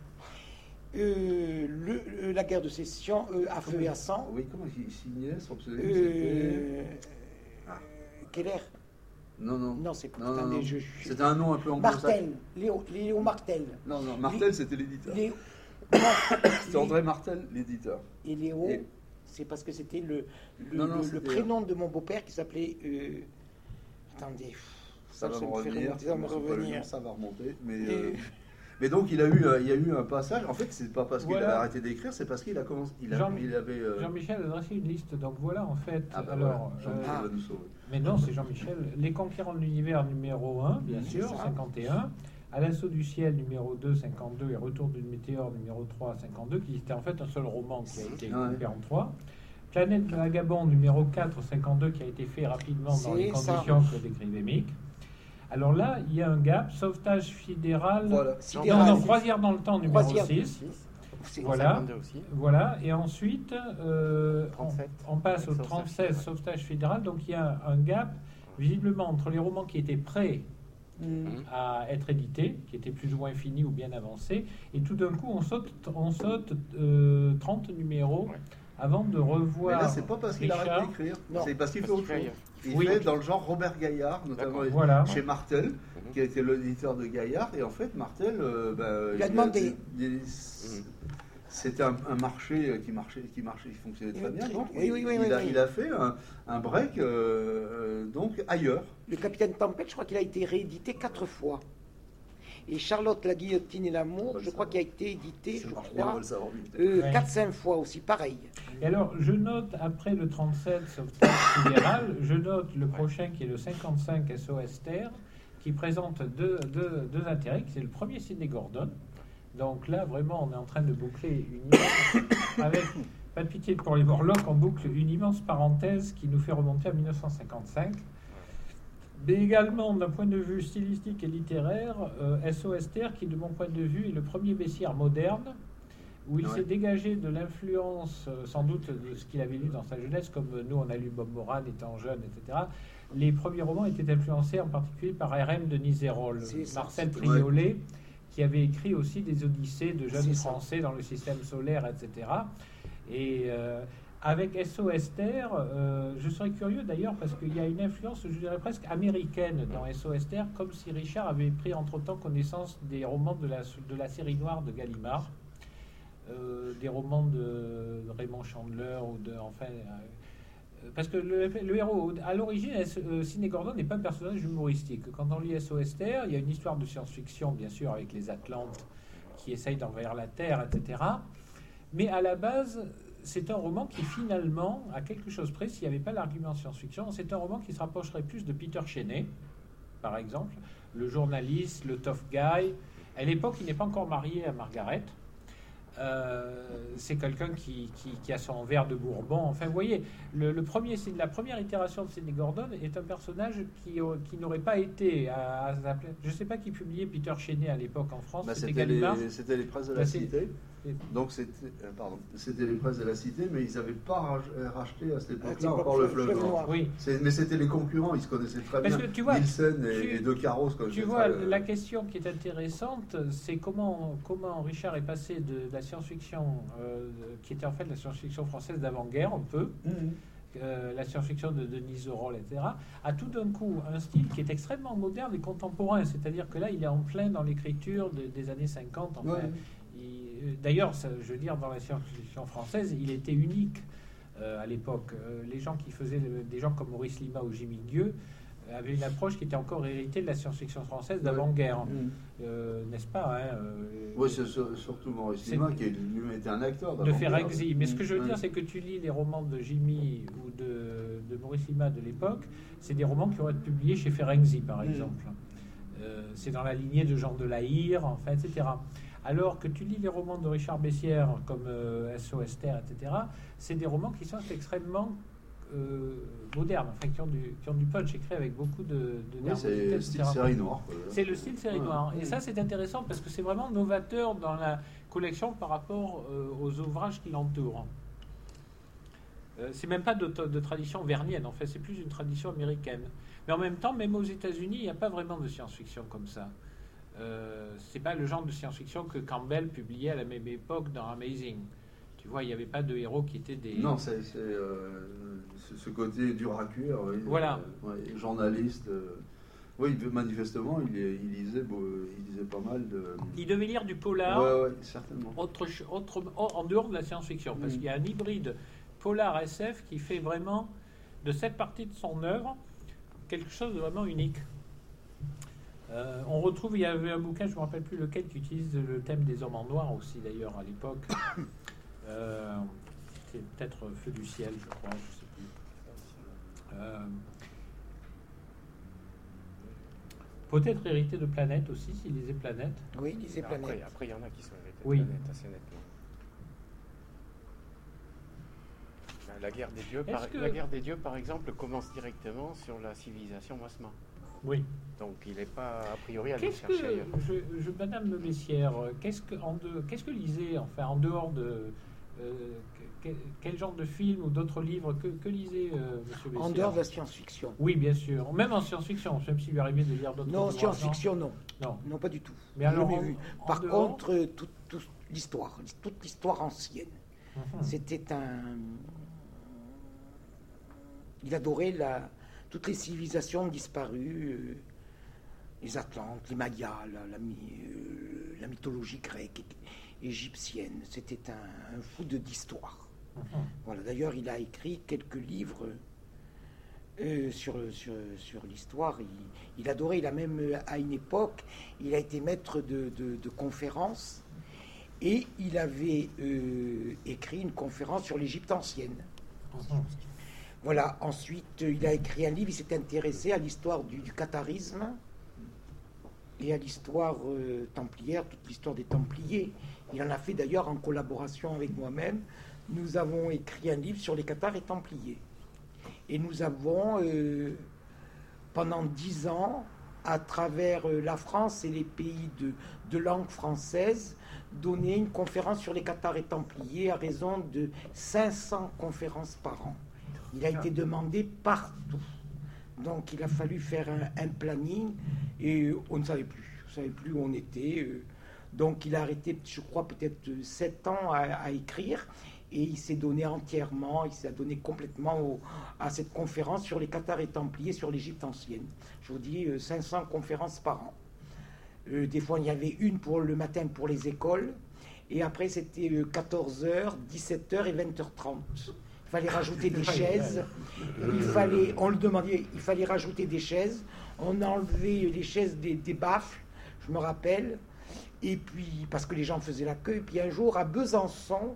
euh, le- le- la guerre de sécession, euh, à feu et à sang. Oui, comment il signait son pseudonyme c'était- Euh, Ah. Keller. Non, non. Non, c'est pas. Non, non, attendez, non. je, je- C'était un nom un peu anglo-saxon. Martel, Léo, Léo Martel. Non, non, Martel, c'était l'éditeur. Léo, C'était André Martel, l'éditeur. Et Léo, Et- c'est parce que c'était le, le, Non, non, le- le c'était- prénom de mon beau-père qui s'appelait. euh, Attendez. Ça va Ça me me fait revenir. remonter, ça va me je sais pas le revenir. nom, ça va remonter. Mais, Et- euh, mais donc, il a, eu, euh, il y a eu un passage. En fait, c'est pas parce qu'il Voilà. a arrêté d'écrire, c'est parce qu'il a commencé. Il, a, Jean- il avait. euh, Jean-Michel a dressé une liste, donc voilà en fait. Ah, bah alors, voilà, Jean-Michel euh, va nous sauver. mais non, c'est Jean-Michel. Les Conquérants de l'univers numéro un, bien C'est sûr, ça. cinquante et un. À l'assaut du ciel numéro deux, cinquante-deux. Et Retour d'une météore numéro trois, cinquante-deux, qui était en fait un seul roman qui a été Ah ouais. coupé en trois. Planète Vagabond numéro quatre, cinquante-deux, qui a été fait rapidement dans les C'est ça. conditions que décrivait Mick. Alors là, il y a un gap. Sauvetage sidéral. Voilà. Non, Sidéral. non, Croisière dans le temps numéro Croisière. six. C'est- Voilà. cinquante-deux aussi. Voilà, et ensuite, euh, on, trente-sept. on passe au Sauvetage trente-seize, fédéral. sauvetage fédéral. Donc il y a un gap, visiblement, entre les romans qui étaient prêts Mmh. à être édité, qui était plus ou moins fini ou bien avancé, et tout d'un coup on saute, on saute euh, trente numéros Ouais. avant de revoir. Mais là, c'est pas parce qu'il arrête Richard. d'écrire, Non. c'est parce qu'il fait Parce autre qu'il chose. fait Il Oui. fait dans le genre Robert Gaillard, notamment D'accord. Voilà. chez Martel, Mhm. qui a été l'éditeur de Gaillard. Et en fait, Martel, euh, bah, Il a demandé. il- il- c'était un, un marché qui marchait, qui marchait, qui fonctionnait très bien. Donc, Oui, oui, oui, il, oui, a, oui. il a fait un, un break euh, euh, donc ailleurs. Le Capitaine Tempête, je crois qu'il a été réédité quatre fois. Et Charlotte, la guillotine et l'amour, je crois qu'il a été édité, je Ça marche bien, on va crois, le savoir vite. euh, Ouais. quatre cinq fois aussi, pareil. Et alors, je note, après le trente-sept, Sauvetage sidéral, je note le prochain qui est le cinquante-cinq S O S Terre, qui présente deux, deux, deux intérêts. C'est le premier Sidney Gordon. Donc là, vraiment, on est en train de boucler une immense, avec, pas de pitié pour les Morlocks, on boucle une immense parenthèse qui nous fait remonter à mille neuf cent cinquante-cinq. Mais également, d'un point de vue stylistique et littéraire, euh, S O S Terre, qui, de mon point de vue, est le premier baissière moderne, où il Ouais. s'est dégagé de l'influence, euh, sans doute, de ce qu'il avait lu dans sa jeunesse, comme nous, on a lu Bob Moran étant jeune, et cetera. Les premiers romans étaient influencés en particulier par R M de Nizerolles, C'est ça, Marcel c'est- Triolet, qui avait écrit aussi des odyssées de jeunes C'est ça. Français dans le système solaire, et cetera. Et euh, avec S O S Terre, euh, je serais curieux d'ailleurs parce qu'il y a une influence, je dirais presque américaine dans S O S Terre, comme si Richard avait pris entre-temps connaissance des romans de la, de la série noire de Gallimard, euh, des romans de, de Raymond Chandler ou de enfin. euh, parce que le, le héros, à l'origine, euh, Sidney Gordon n'est pas un personnage humoristique. Quand on lit S O S Terre, il y a une histoire de science-fiction, bien sûr, avec les Atlantes qui essayent d'envahir la Terre, et cetera. Mais à la base, c'est un roman qui finalement, à quelque chose près, s'il n'y avait pas l'argument science-fiction, c'est un roman qui se rapprocherait plus de Peter Cheney, par exemple, le journaliste, le tough guy. À l'époque, il n'est pas encore marié à Margaret. Euh, c'est quelqu'un qui, qui, qui a son verre de Bourbon. Enfin, vous voyez, le, le premier, c'est la première itération de Sidney Gordon est un personnage qui, euh, qui n'aurait pas été à, à, à- je ne sais pas qui publiait Peter Cheney à l'époque en France. Bah, c'était c'était, Gallimard. les, c'était les presses de Bah, la c'est- Cité. c'est- Donc c'était, euh, pardon, c'était les presses de la Cité, mais ils n'avaient pas rach- euh, racheté à cette À cette époque-là époque, encore le Fleuve Fleuve Noir. Noir. Oui. C'est- mais c'était les concurrents, ils se connaissaient très Parce bien. que tu vois, Nielsen et, tu- et De Caros. quand Tu j'étais vois, très- la question qui est intéressante, c'est comment, comment Richard est passé de, de la science-fiction, euh, qui était en fait la science-fiction française d'avant-guerre, un peu, Mhm. euh, la science-fiction de Denis Zorol, et cetera, à tout d'un coup un style qui est extrêmement moderne et contemporain. C'est-à-dire que là, il est en plein dans l'écriture de- des années cinquante. Enfin, Ouais. il- D'ailleurs, ça, je veux dire, dans la science-fiction française, il était unique euh, à l'époque. Euh, les gens qui faisaient, le- des gens comme Maurice Lima ou Jimmy Gueux, euh, avaient une approche qui était encore héritée de la science-fiction française d'avant-guerre. Mhm. Euh, n'est-ce pas hein, euh, Ouais, c'est sur- surtout Maurice c'est- Lima qui est- lui était un acteur de d'avant-guerre. Ferenczi. Mais ce que je veux Mhm. dire, c'est que tu lis les romans de Jimmy ou de, de Maurice Lima de l'époque, c'est des romans qui auraient été publiés chez Ferenczi, par Mhm. exemple. Euh, c'est dans la lignée de Jean de La Hire, enfin, et cetera. Alors que tu lis les romans de Richard Bessières, comme euh, S O S Terre, et cetera, c'est des romans qui sont extrêmement euh, modernes, enfin, qui ont, du, qui ont du punch, écrit avec beaucoup de, de Oui, nervosité, c'est et style cetera. série noire. quoi. C'est le style série Ouais. noire. Et ça, c'est intéressant parce que c'est vraiment novateur dans la collection par rapport euh, aux ouvrages qui l'entourent. Euh, c'est même pas de, de tradition vernienne, en fait, c'est plus une tradition américaine. Mais en même temps, même aux États-Unis, il n'y a pas vraiment de science-fiction comme ça. Euh, c'est pas le genre de science-fiction que Campbell publiait à la même époque dans Amazing. Tu vois, il n'y avait pas de héros qui étaient des... Non, c'est, c'est, euh, c'est ce côté dur à cuire. Oui, Voilà. euh, ouais, journaliste. euh, oui, manifestement, il, est- il, lisait, beau- il lisait pas mal de. Il devait lire du polar. Ouais, ouais, certainement. Autre, ch- autre, en dehors de la science-fiction, parce Mm. qu'il y a un hybride polar-S F qui fait vraiment de cette partie de son œuvre quelque chose de vraiment unique. Euh, on retrouve, il y avait un bouquin, je ne me rappelle plus lequel, qui utilise le thème des hommes en noir aussi d'ailleurs à l'époque. Euh, c'est peut-être Feu du ciel, je crois, je ne sais plus. Euh, peut-être Hérité de Planète aussi, s'il lisait Planète. Oui, lisez Après, Planète. après, il y en a qui sont hérités Oui. de planète assez nettement. Ben, La guerre des dieux, par, Est-ce que- la guerre des dieux, par exemple, commence directement sur la civilisation Mosma. Oui. Donc il n'est pas a priori à aller Qu'est-ce que, chercher ailleurs. je, je, Madame Messière, qu'est-ce que, en de, qu'est-ce que lisait, enfin, en dehors de euh, quel, quel genre de film ou d'autres livres que, que lisez, euh, Monsieur Bessières? En dehors de la science-fiction. Oui, bien sûr. Même en science-fiction, même s'il lui arrivait de lire d'autres Non, ouvrages, science-fiction, non. non. Non, pas du tout. Mais alors, Jamais en- vu. en Par dehors contre, euh, tout- tout- l'histoire, toute l'histoire ancienne. Mhm. C'était un. Il adorait la... toutes les civilisations disparues, euh, les Atlantes, les Mayas, la, la mi- euh, la mythologie grecque, é- égyptienne. C'était un, un fou de d'histoire. Mhm. Voilà. D'ailleurs, il a écrit quelques livres euh, sur, sur, sur l'histoire. Il, il adorait, il a même, euh, à une époque, il a été maître de, de, de conférences et il avait euh, écrit une conférence sur l'Égypte ancienne. Mhm. Voilà. Ensuite, euh, il a écrit un livre, il s'est intéressé à l'histoire du, du catharisme et à l'histoire euh, templière, toute l'histoire des Templiers. Il en a fait d'ailleurs en collaboration avec moi-même. Nous avons écrit un livre sur les cathars et Templiers. Et nous avons, euh, pendant dix ans, à travers euh, la France et les pays de, de langue française, donné une conférence sur les cathars et Templiers à raison de cinq cents conférences par an. Il a été demandé partout. Donc il a fallu faire un, un planning et on ne savait plus. On ne savait plus où on était. euh. Donc il a arrêté, je crois, peut-être sept ans à, à écrire. Et il s'est donné entièrement, il s'est donné complètement au- à cette conférence sur les cathars et Templiers sur l'Égypte ancienne. Je vous dis, euh, cinq cents conférences par an. Euh, des fois, il y avait une pour le matin pour les écoles. Et après, c'était euh, quatorze heures, dix-sept heures et vingt heures trente. Il fallait rajouter des chaises. Il fallait, on le demandait, il fallait rajouter des chaises. On enlevait les chaises des, des baffles, je me rappelle. Et puis, parce que les gens faisaient la queue. Et puis un jour, à Besançon,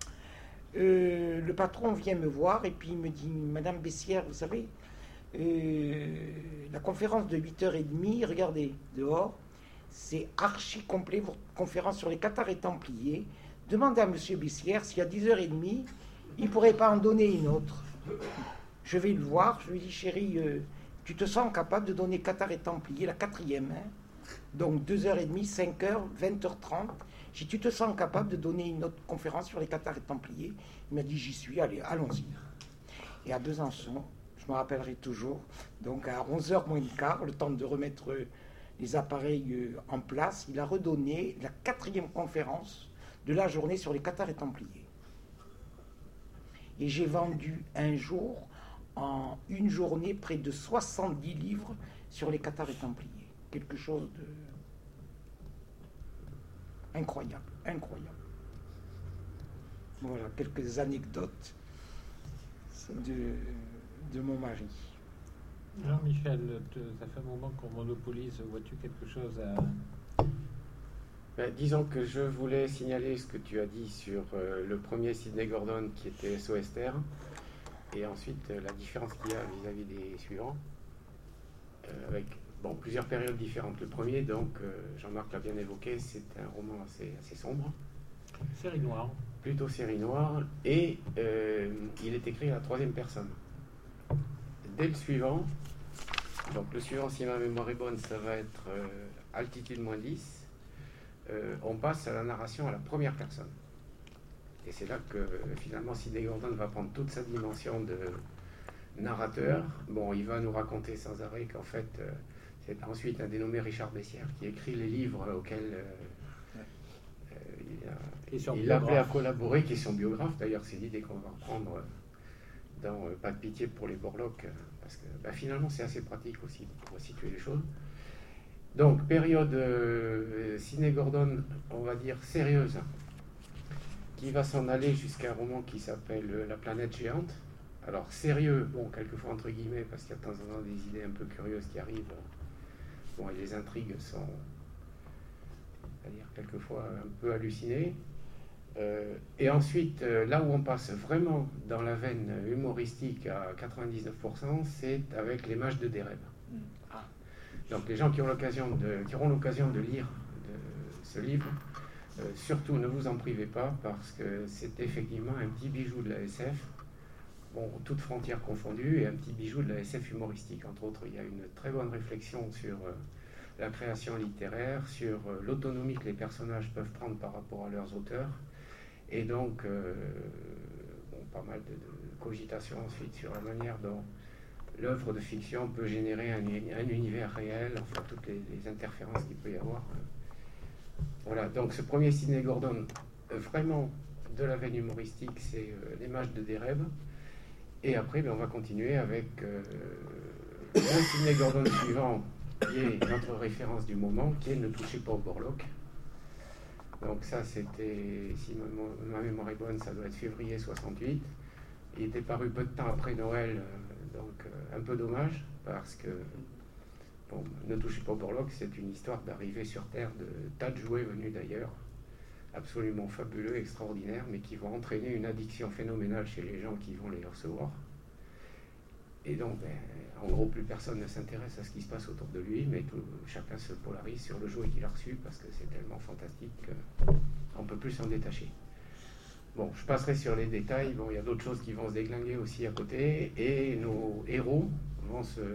euh, le patron vient me voir et puis il me dit, Madame Bessières, vous savez, euh, la conférence de huit heures trente, regardez, dehors, c'est archi complet, votre conférence sur les cathars et Templiers. Demandez à Monsieur Bessières s'il y a dix heures trente, il ne pourrait pas en donner une autre. Je vais le voir, je lui dis, chérie, euh, tu te sens capable de donner cathars et Templiers, la quatrième, hein? Donc deux heures trente, cinq heures, vingt heures trente. Si tu te sens capable de donner une autre conférence sur les cathars et Templiers, il m'a dit, j'y suis, allez, allons-y. Et à Besançon, je me rappellerai toujours, donc à onze heures moins le quart, le temps de remettre euh, les appareils euh, en place, il a redonné la quatrième conférence de la journée sur les cathars et Templiers. Et j'ai vendu un jour, en une journée, près de soixante-dix livres sur les cathars et Templiers. Quelque chose de incroyable, incroyable. Voilà, quelques anecdotes de, de mon mari. Jean-Michel, te- ça fait un moment qu'on monopolise. Vois-tu quelque chose à... Ben, disons que je voulais signaler ce que tu as dit sur euh, le premier Sidney Gordon qui était S O S Terre et ensuite euh, la différence qu'il y a vis-à-vis des suivants euh, avec bon, plusieurs périodes différentes. Le premier, donc, euh, Jean-Marc l'a bien évoqué, c'est un roman assez, assez sombre, Série noire. plutôt série noire, et euh, il est écrit à la troisième personne. Dès le suivant, donc le suivant, si ma mémoire est bonne, ça va être euh, Altitude moins dix, euh, on passe à la narration à la première personne. Et c'est là que finalement Sidney Gordon va prendre toute sa dimension de narrateur. Bon, il va nous raconter sans arrêt qu'en fait, euh, c'est ensuite un dénommé Richard Bessières qui écrit les livres auxquels euh, euh, il a, Et son il a appelé à biographe. collaborer, qui est son biographe. D'ailleurs, c'est l'idée qu'on va reprendre euh, dans euh, Pas de pitié pour les Borlocks, euh, parce que bah, finalement, c'est assez pratique aussi pour situer les choses. Donc, période euh, Sidney Gordon, on va dire sérieuse, qui va s'en aller jusqu'à un roman qui s'appelle euh, La planète géante. Alors, sérieux, bon, quelquefois entre guillemets, parce qu'il y a de temps en temps des idées un peu curieuses qui arrivent. Bon, et les intrigues sont, c'est-à-dire quelquefois un peu hallucinées. Euh, et ensuite, euh, là où on passe vraiment dans la veine humoristique à quatre-vingt-dix-neuf pour cent, c'est avec Les Mages de Dérèbe. Ah. Donc, les gens qui, ont l'occasion de, qui auront l'occasion de lire de ce livre, euh, surtout ne vous en privez pas, parce que c'est effectivement un petit bijou de la S F. Bon, toutes frontières confondues, et un petit bijou de la S F humoristique. Entre autres, il y a une très bonne réflexion sur euh, la création littéraire, sur euh, l'autonomie que les personnages peuvent prendre par rapport à leurs auteurs, Et donc, euh, bon, pas mal de, de cogitations ensuite sur la manière dont l'œuvre de fiction peut générer un, un univers réel, enfin toutes les, les interférences qu'il peut y avoir. Voilà, donc ce premier Sidney Gordon, euh, vraiment de la veine humoristique, c'est euh, l'image de Dereb. Et après, ben, on va continuer avec euh, le Sidney Gordon suivant, qui est notre référence du moment, qui est Ne touchez pas au Borlock. Donc ça, c'était, si ma, ma mémoire est bonne, ça doit être février soixante-huit. Il était paru peu de temps après Noël, euh, donc euh, un peu dommage, parce que bon, Ne touchez pas au Borlock, c'est une histoire d'arrivée sur Terre de tas de jouets venus d'ailleurs, absolument fabuleux, extraordinaires, mais qui vont entraîner une addiction phénoménale chez les gens qui vont les recevoir. Et donc, ben, en gros, plus personne ne s'intéresse à ce qui se passe autour de lui, mais tout, chacun se polarise sur le jouet qu'il a reçu parce que c'est tellement fantastique qu'on ne peut plus s'en détacher. Bon, je passerai sur les détails. Bon, il y a d'autres choses qui vont se déglinguer aussi à côté, et nos héros vont se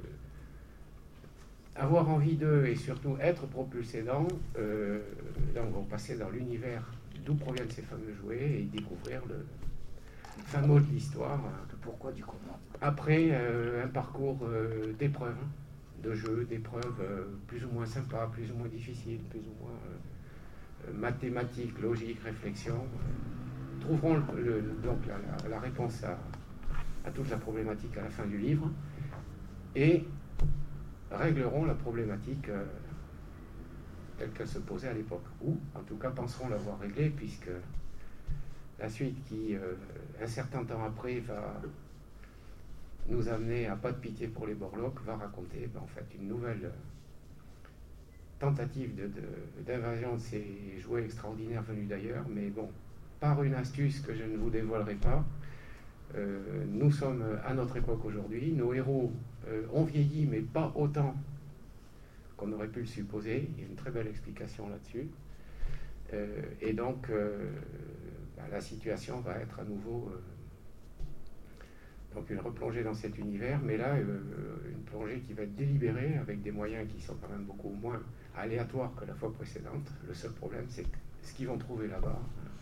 avoir envie d'eux et surtout être propulsés dans. Euh, là, on va passer dans l'univers d'où proviennent ces fameux jouets et découvrir le fin mot de l'histoire. Le pourquoi du comment. Après euh, un parcours euh, d'épreuves, de jeux, d'épreuves euh, plus ou moins sympas, plus ou moins difficiles, plus ou moins euh, euh, mathématiques, logiques, réflexion, euh, trouveront le, le, donc la, la, la réponse à, à toute la problématique à la fin du livre et régleront la problématique euh, telle qu'elle se posait à l'époque, ou en tout cas penseront l'avoir réglée, puisque la suite qui, euh, un certain temps après, va nous amener à Pas de pitié pour les Borlocks, va raconter ben, en fait une nouvelle euh, tentative de, de, d'invasion de ces jouets extraordinaires venus d'ailleurs, mais bon, par une astuce que je ne vous dévoilerai pas. Euh, nous sommes à notre époque aujourd'hui, nos héros euh, ont vieilli, mais pas autant qu'on aurait pu le supposer. Il y a une très belle explication là-dessus. Euh, et donc, euh, bah, la situation va être à nouveau euh, donc une replongée dans cet univers, mais là, euh, une plongée qui va être délibérée avec des moyens qui sont quand même beaucoup moins aléatoires que la fois précédente. Le seul problème, c'est que ce qu'ils vont trouver là-bas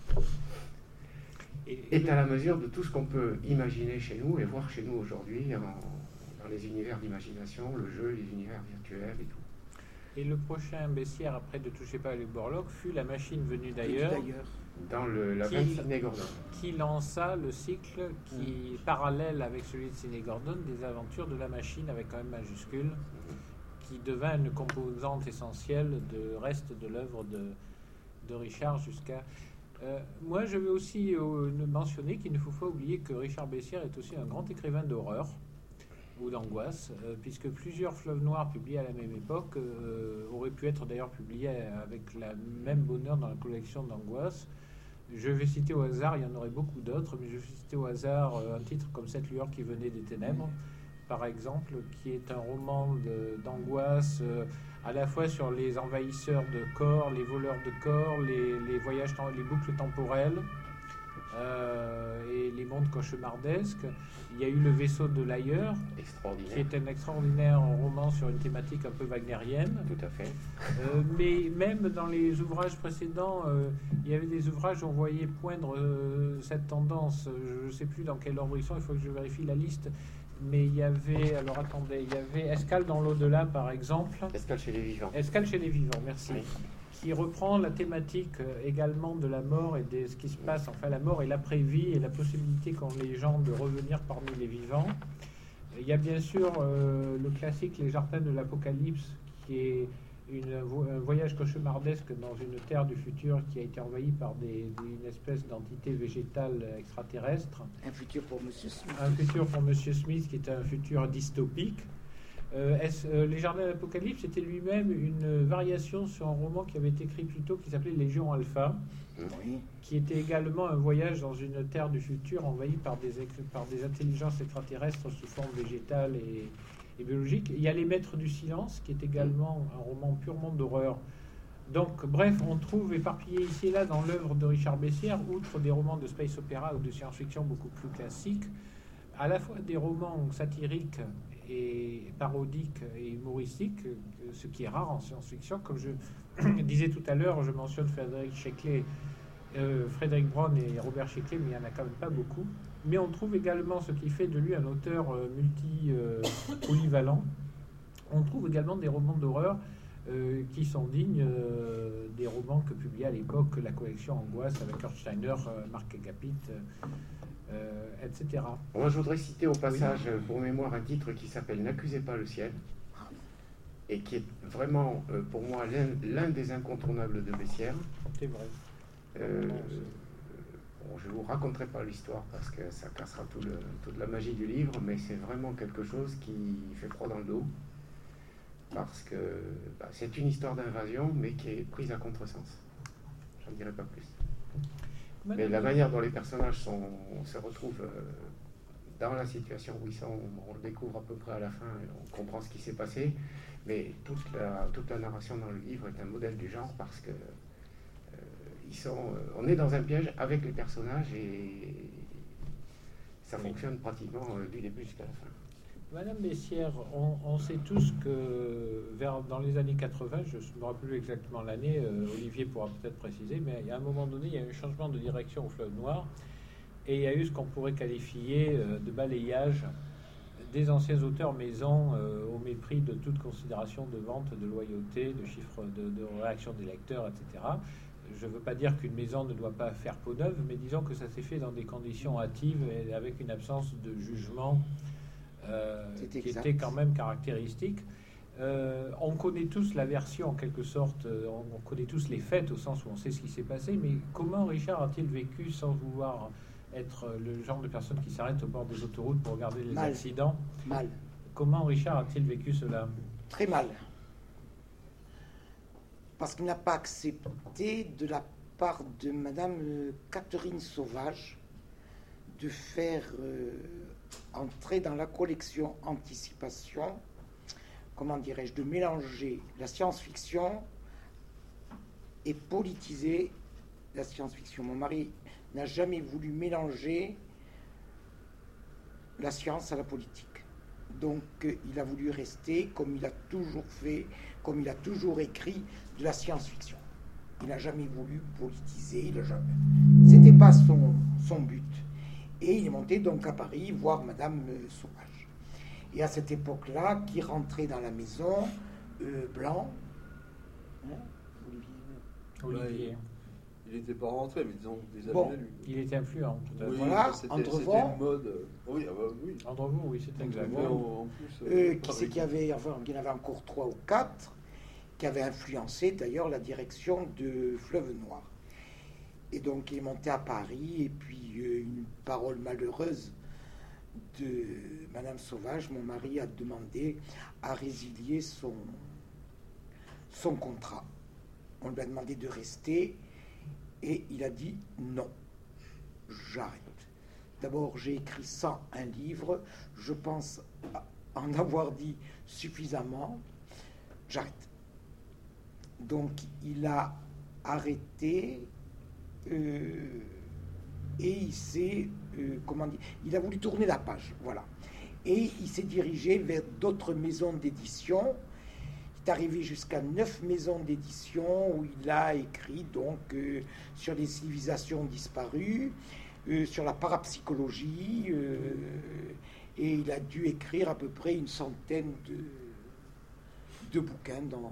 est à la mesure de tout ce qu'on peut imaginer chez nous et voir chez nous aujourd'hui en, dans les univers d'imagination, le jeu, les univers virtuels et tout. Et le prochain baissière, après Ne touchez pas les Borlocks, fut La machine venue d'ailleurs, dans le, la veine Sidney Gordon, qui lança le cycle qui est parallèle avec celui de Sidney Gordon, des aventures de la machine avec un M majuscule, qui devint une composante essentielle de reste de l'œuvre de, de Richard jusqu'à... Euh, moi, je veux aussi euh, mentionner qu'il ne faut pas oublier que Richard Bessières est aussi un grand écrivain d'horreur ou d'angoisse, euh, puisque plusieurs fleuves noirs publiés à la même époque euh, auraient pu être d'ailleurs publiés avec la même bonheur dans la collection d'angoisse. Je vais citer au hasard, il y en aurait beaucoup d'autres, mais je vais citer au hasard euh, un titre comme Cette lueur qui venait des ténèbres, par exemple, qui est un roman de, d'angoisse euh, à la fois sur les envahisseurs de corps, les voleurs de corps, les, les voyages, les boucles temporelles euh, et les mondes cauchemardesques. Il y a eu Le vaisseau de l'ailleurs, qui est un extraordinaire roman sur une thématique un peu wagnérienne. Tout à fait. Euh, mais même dans les ouvrages précédents, euh, il y avait des ouvrages où on voyait poindre euh, cette tendance. Je ne sais plus dans quel ordre ils sont, il faut que je vérifie la liste. Mais il y avait, alors attendez, il y avait Escale dans l'au-delà, par exemple. Escale chez les vivants. Escale chez les vivants, merci. Oui. Qui reprend la thématique euh, également de la mort et de ce qui se passe, enfin la mort et l'après-vie et la possibilité qu'ont les gens de revenir parmi les vivants. Il y a bien sûr euh, le classique Les Jardins de l'Apocalypse, qui est une, un voyage cauchemardesque dans une terre du futur qui a été envahie par des, une espèce d'entité végétale extraterrestre. Un futur pour Monsieur Smith. Un futur pour Monsieur Smith qui est un futur dystopique. Euh, euh, Les Jardins de l'Apocalypse était lui-même une variation sur un roman qui avait été écrit plus tôt qui s'appelait Légion Alpha, oui. Qui était également un voyage dans une terre du futur envahie par des, par des intelligences extraterrestres sous forme végétale et, et biologique. Il y a Les Maîtres du Silence, qui est également un roman purement d'horreur. Donc, bref, on trouve éparpillé ici et là dans l'œuvre de Richard Bessières, outre des romans de space opéra ou de science-fiction beaucoup plus classiques, à la fois des romans satiriques et parodiques et humoristiques, ce qui est rare en science-fiction. Comme je disais tout à l'heure, je mentionne Frédéric Sheckley, euh, Frédéric Brown et Robert Sheckley, mais il n'y en a quand même pas beaucoup. Mais on trouve également ce qui fait de lui un auteur euh, multi-polyvalent. Euh, on trouve également des romans d'horreur euh, qui sont dignes euh, des romans que publiait à l'époque la collection Angoisse avec Kurt Steiner, euh, Marc Agapit, euh, et cetera. Moi, je voudrais citer au passage, oui, pour mémoire, un titre qui s'appelle « N'accusez pas le ciel » et qui est vraiment, euh, pour moi, l'un, l'un des incontournables de Bessières. C'est vrai. Euh, bon, je ne vous raconterai pas l'histoire parce que ça cassera tout le, toute la magie du livre, mais c'est vraiment quelque chose qui fait froid dans le dos parce que bah, c'est une histoire d'invasion, mais qui est prise à contresens. J'en dirai pas plus. Madame, mais la manière dont les personnages sont, se retrouvent euh, dans la situation où ils sont, on le découvre à peu près à la fin, et on comprend ce qui s'est passé, mais toute la, toute la narration dans le livre est un modèle du genre parce que euh, ils sont, euh, on est dans un piège avec les personnages et ça oui. fonctionne pratiquement euh, du début jusqu'à la fin. Madame Bessières, on, on sait tous que vers, dans les années quatre-vingts, je ne me rappelle plus exactement l'année, euh, Olivier pourra peut-être préciser, mais il y a un moment donné, il y a eu un changement de direction au Fleuve Noir et il y a eu ce qu'on pourrait qualifier euh, de balayage des anciens auteurs maison euh, au mépris de toute considération de vente, de loyauté, de chiffres de, de réaction des lecteurs, et cetera. Je ne veux pas dire qu'une maison ne doit pas faire peau neuve, mais disons que ça s'est fait dans des conditions hâtives et avec une absence de jugement Euh, qui était quand même caractéristique. Euh, on connaît tous la version en quelque sorte, euh, on, on connaît tous les faits au sens où on sait ce qui s'est passé, mais comment Richard a-t-il vécu sans vouloir être le genre de personne qui s'arrête au bord des autoroutes pour regarder les mal. accidents? Mal. Comment Richard a-t-il vécu cela? Très mal. Parce qu'il n'a pas accepté de la part de Madame Catherine Sauvage de faire euh, entrer dans la collection Anticipation, comment dirais-je, de mélanger la science-fiction et politiser la science-fiction. Mon mari n'a jamais voulu mélanger la science à la politique. Donc euh, il a voulu rester, comme il a toujours fait, comme il a toujours écrit, de la science-fiction. Il n'a jamais voulu politiser, il a jamais... C'était pas son, son but. Et il est monté donc à Paris voir Madame euh, Sauvage. Et à cette époque-là, qui rentrait dans la maison, euh, Blanc, hein, Olivier. Olivier. Ouais, il n'était pas rentré, mais disons des années bon, à lui. Il était influent. Tout à oui, voilà, c'était, Andrevaux. C'était une mode. Oui, ah bah, oui. Andrevaux, oui, c'est exactement. En, en plus, euh, euh, qui c'est qu'il y avait, enfin, il y en avait encore trois ou quatre, qui avaient influencé d'ailleurs la direction de Fleuve Noir. Et donc il est monté à Paris, et puis euh, une parole malheureuse de Madame Sauvage, mon mari a demandé à résilier son, son contrat. On lui a demandé de rester, et il a dit non, j'arrête. D'abord, j'ai écrit cent un livre, je pense en avoir dit suffisamment, j'arrête. Donc il a arrêté. Euh, et il s'est, euh, comment dire, il a voulu tourner la page, voilà. Et il s'est dirigé vers d'autres maisons d'édition. Il est arrivé jusqu'à neuf maisons d'édition où il a écrit donc euh, sur les civilisations disparues, euh, sur la parapsychologie, euh, et il a dû écrire à peu près une centaine de, de bouquins dans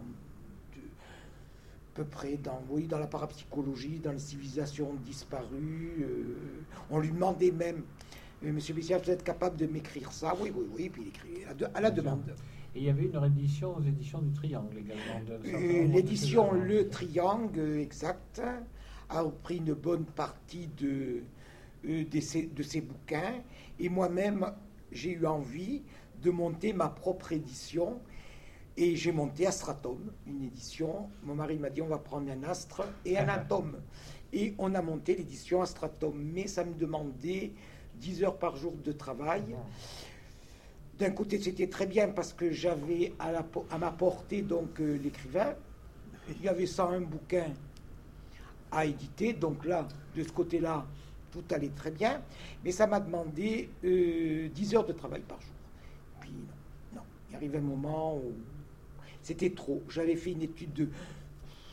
à peu près dans, oui, dans la parapsychologie, dans les civilisations disparues. Euh, on lui demandait même, euh, Monsieur Bessières, vous êtes capable de m'écrire ça? Oui, oui, oui, puis il écrit à, de, à la demande. Et il y avait une réédition aux éditions du Triangle également. Euh, l'édition Le Triangle, exact, a repris une bonne partie de, euh, de, ces, de ces bouquins. Et moi-même, j'ai eu envie de monter ma propre édition. Et j'ai monté Astratum, une édition. Mon mari m'a dit, on va prendre un astre et un atome. Et on a monté l'édition Astratum. Mais ça me demandait dix heures par jour de travail. D'un côté, c'était très bien parce que j'avais à, la, à ma portée donc euh, l'écrivain. Il y avait cent un bouquins à éditer. Donc là, de ce côté-là, tout allait très bien. Mais ça m'a demandé euh, dix heures de travail par jour. Puis non, non. Il arrive un moment où c'était trop. J'avais fait une étude de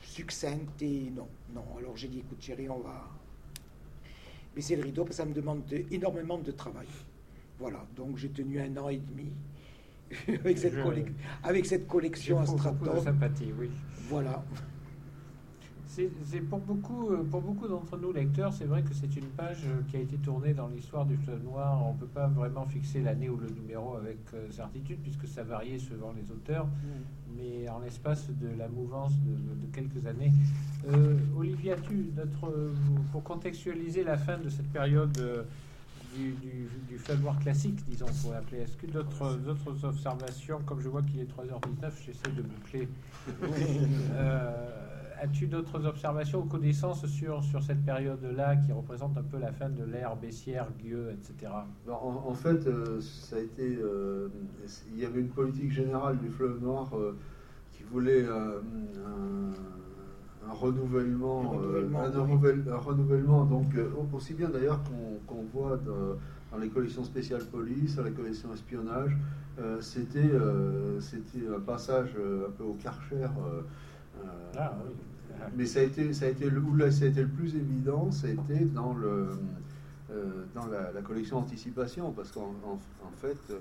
succincte et non, non. Alors j'ai dit, écoute chérie, on va baisser le rideau parce que ça me demande de, énormément de travail. Voilà, donc j'ai tenu un an et demi avec, cette Je... collec... avec cette collection à Straton. Beaucoup de sympathie, oui. Voilà. C'est pour beaucoup, pour beaucoup d'entre nous lecteurs, c'est vrai que c'est une page qui a été tournée dans l'histoire du Fleuve Noir. On ne peut pas vraiment fixer l'année ou le numéro avec certitude, puisque ça variait selon les auteurs, mmh. mais en l'espace de la mouvance de, de, de quelques années. Euh, Olivier, tu, notre, pour contextualiser la fin de cette période euh, du, du, du Fleuve Noir classique, disons, pour l'appeler, est-ce que d'autres d'autres observations, comme je vois qu'il est trois heures dix-neuf, j'essaie de boucler. euh, As-tu d'autres observations ou connaissances sur, sur cette période-là qui représente un peu la fin de l'ère Bessières, Gueux, et cetera? En, en fait, euh, ça a été, euh, il y avait une politique générale du Fleuve Noir euh, qui voulait euh, un, un renouvellement, un renouvellement, euh, un, oui. renouvel, un renouvellement. Donc euh, aussi bien d'ailleurs qu'on qu'on voit dans, dans les collections spéciales police, dans les collections espionnage, euh, c'était euh, c'était un passage euh, un peu au Karcher. Euh, euh, ah, oui. Mais ça a été, ça a été le, où là, ça a été le plus évident, c'était dans le, euh, dans la, la collection Anticipation, parce qu'en en, en fait, euh,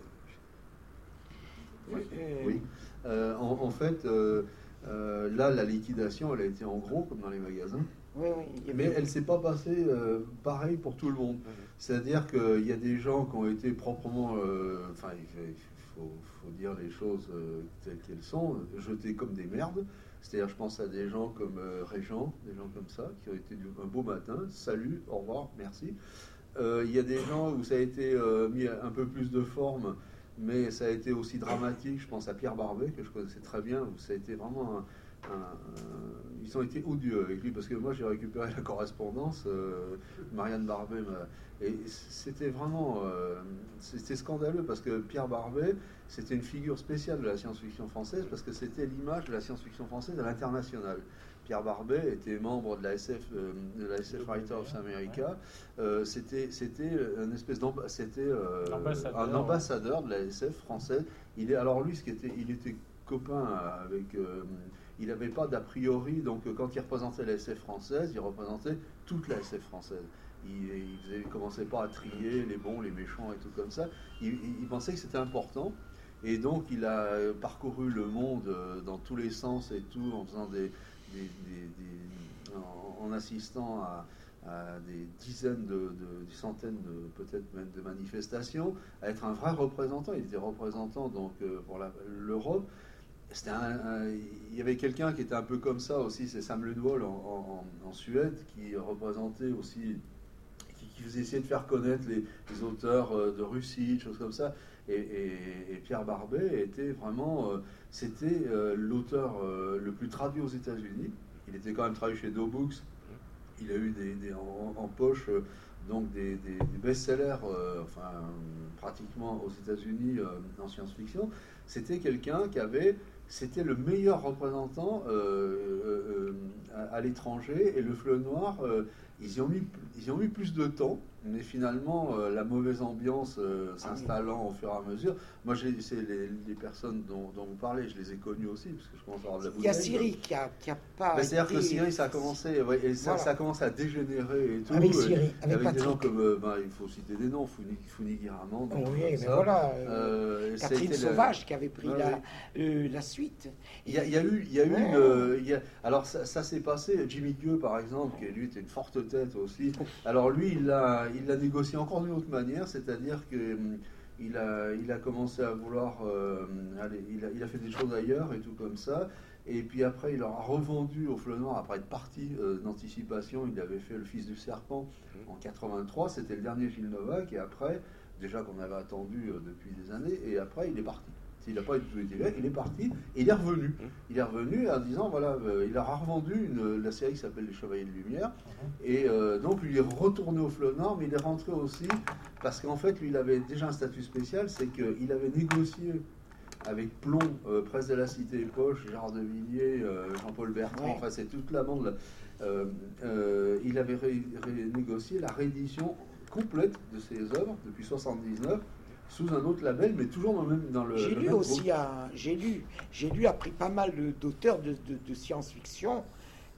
oui, oui euh, en, en fait, euh, euh, là, la liquidation, elle a été en gros comme dans les magasins. Oui, oui, mais elle ne s'est pas passée euh, pareil pour tout le monde. Oui. C'est-à-dire qu'il y a des gens qui ont été proprement, euh, enfin, il faut, faut dire les choses euh, telles qu'elles sont, jetés comme des merdes. C'est-à-dire, je pense à des gens comme euh, Régent, des gens comme ça, qui ont été un beau matin, salut, au revoir, merci. Euh, il y a des gens où ça a été euh, mis un peu plus de forme, mais ça a été aussi dramatique. Je pense à Pierre Barbet, que je connaissais très bien, où ça a été vraiment un, un, un, ils ont été odieux avec lui, parce que moi j'ai récupéré la correspondance, euh, Marianne Barbet, et c'était vraiment, euh, c'était scandaleux, parce que Pierre Barbet, c'était une figure spéciale de la science-fiction française, parce que c'était l'image de la science-fiction française à l'international. Pierre Barbet était membre de la S F, euh, de la S F Writers of America. Euh, c'était, c'était une espèce d'amb... c'était euh, un ambassadeur de la S F française. Il est, alors lui, ce qui était, il était copain avec. Euh, il n'avait pas d'a priori, donc quand il représentait la S F française, il représentait toute la S F française. Il ne commençait pas à trier les bons, les méchants et tout comme ça. Il, il, il pensait que c'était important. Et donc, il a parcouru le monde dans tous les sens et tout, en faisant des, des, des, des en, en assistant à, à des dizaines de, de des centaines de peut-être même de manifestations, à être un vrai représentant. Il était représentant donc pour la, l'Europe. C'était un, un, il y avait quelqu'un qui était un peu comme ça aussi, c'est Sam Ludwall en, en, en Suède, qui représentait aussi, qui, qui faisait essayer de faire connaître les, les auteurs de Russie, des choses comme ça. Et, et, et Pierre Barbet était vraiment, euh, c'était euh, l'auteur euh, le plus traduit aux États-Unis. Il était quand même traduit chez Do Books. Il a eu des, des en, en poche euh, donc des, des, des best-sellers, euh, enfin pratiquement aux États-Unis euh, en science-fiction. C'était quelqu'un qui avait, c'était le meilleur représentant euh, euh, à, à l'étranger. Et le Fleuve Noir, euh, ils y ont mis, ils y ont mis plus de temps. Mais finalement, euh, la mauvaise ambiance euh, s'installant au fur et à mesure. Moi, j'ai, c'est les, les personnes dont, dont vous parlez, je les ai connues aussi, parce que je commence à avoir de la bouteille. Il y a Siri qui a, qui a pas. Ben, c'est-à-dire que Siri, ça a commencé, ouais, et ça, voilà. ça a commencé à dégénérer et tout. Avec Siri, avec, avec Patrick. Des gens comme, euh, ben, il faut citer des noms, Founi Guiraman. Oui, mais ça. Voilà. Euh, Catherine Sauvage la... qui avait pris ouais, la, ouais. Euh, la suite. Il y a, il y a eu, il y a eu ouais. une, il y a, alors ça, ça s'est passé. Jimmy Gueux, par exemple, qui lui était une forte tête aussi. Alors lui, il l'a, il l'a négocié encore d'une autre manière, c'est-à-dire que il a, il a commencé à vouloir, euh, aller, il, a, il a fait des choses ailleurs et tout comme ça, et puis après il leur a revendu au Fleuve Noir après être parti euh, d'Anticipation. Il avait fait Le Fils du Serpent en quatre-vingt-trois, c'était le dernier Gilles Novak, et après, déjà qu'on avait attendu euh, depuis des années, et après il est parti. Il n'a pas été là, il est parti et il est revenu. Il est revenu en disant voilà, euh, il a revendu une, la série qui s'appelle Les Chevaliers de Lumière. Et euh, donc lui il est retourné au Fleuve Nord, mais il est rentré aussi parce qu'en fait lui il avait déjà un statut spécial, c'est qu'il avait négocié avec Plomb, euh, Presse de la Cité Poche, Gérard de Villiers, euh, Jean-Paul Bertrand, ouais. Enfin c'est toute la bande. Euh, euh, il avait ré, ré, négocié la réédition complète de ses œuvres depuis soixante-dix-neuf. Sous un autre label, mais toujours dans le même dans le. J'ai le lu même aussi, un, j'ai lu, j'ai lu après pas mal d'auteurs de, de, de science-fiction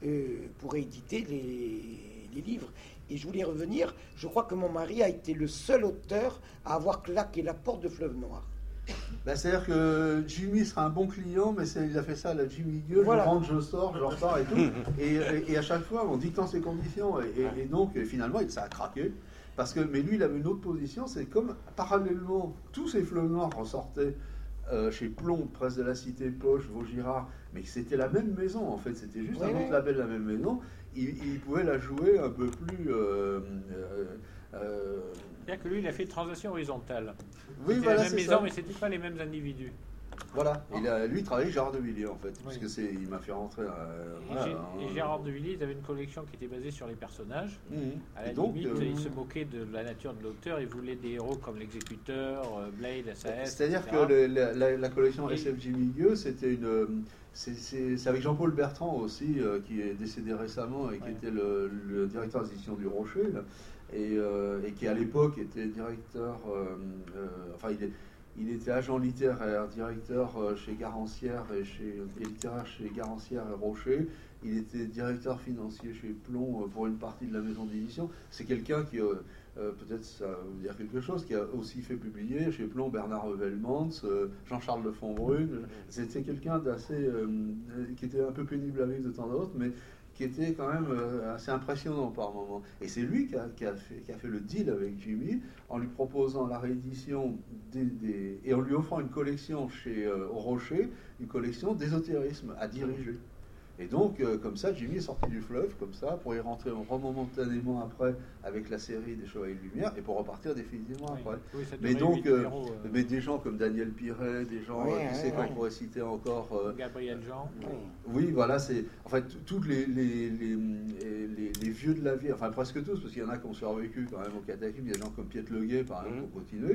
euh, pour éditer les, les livres. Et je voulais revenir, je crois que mon mari a été le seul auteur à avoir claqué la porte de Fleuve Noir. Ben, c'est-à-dire que Jimmy sera un bon client, mais c'est, il a fait ça à la Jimmy Gueux, voilà. Je rentre, je sors, je repars et tout. et, et, et à chaque fois, en dictant ses conditions. Et, et, et donc, finalement, ça a craqué. Parce que, mais lui, il avait une autre position, c'est comme parallèlement, tous ces Fleuves Noirs ressortaient euh, chez Plomb, presse de la Cité, Poche, Vaugirard, mais c'était la même maison en fait, c'était juste ouais. un autre label, la même maison. Il, il pouvait la jouer un peu plus. Euh, euh, euh, C'est-à-dire que lui, il a fait une transaction horizontale. Oui, c'était voilà, la même c'est maison, ça. mais c'était pas les mêmes individus. Voilà, il a, lui il travaillait avec Gérard de Villiers en fait, oui. Parce que c'est, il m'a fait rentrer. Euh, et, voilà, G- hein, et Gérard de Villiers, il avait une collection qui était basée sur les personnages. Mmh. À la donc, limite, euh, il se moquait de la nature de l'auteur. Il voulait des héros comme l'exécuteur, Blade, S A S. C'est-à-dire et cetera. que le, la, la, la collection et... S F J Milieu, c'était une. C'est, c'est, c'est avec Jean-Paul Bertrand aussi, euh, qui est décédé récemment et qui ouais. était le, le directeur d'édition du Rocher, là, et, euh, et qui à l'époque était directeur. Euh, euh, enfin, il est. Il était agent littéraire, directeur chez Garancière et, chez, et littéraire chez Garancière et Rocher. Il était directeur financier chez Plomb pour une partie de la maison d'édition. C'est quelqu'un qui, euh, peut-être ça veut dire quelque chose, qui a aussi fait publier chez Plomb Bernard Revelmans, euh, Jean-Charles de Fontbrune. C'était quelqu'un d'assez, euh, qui était un peu pénible à vivre de temps en temps, mais qui était quand même euh, assez impressionnant par moment. Et c'est lui qui a, qui, a fait, qui a fait le deal avec Jimmy en lui proposant la réédition des, des, et en lui offrant une collection chez euh, au Rocher, une collection d'ésotérisme à diriger. Et donc, euh, comme ça, Jimmy est sorti du fleuve, comme ça, pour y rentrer momentanément après avec la série des Chevaliers de Lumière et pour repartir définitivement oui. après. Oui, mais donc, euh, numéros, euh... mais des gens comme Daniel Piret, des gens, oui, euh, tu oui, sais, oui. qu'on pourrait citer encore. Euh, Gabriel Jean. Oui, oui voilà, c'est. En fait, tous les les, les, les, les vieux de la vie, enfin presque tous, parce qu'il y en a qui ont survécu quand même au cataclysme, il y a des gens comme Piet Leguet, par exemple, mmh. qui ont continué.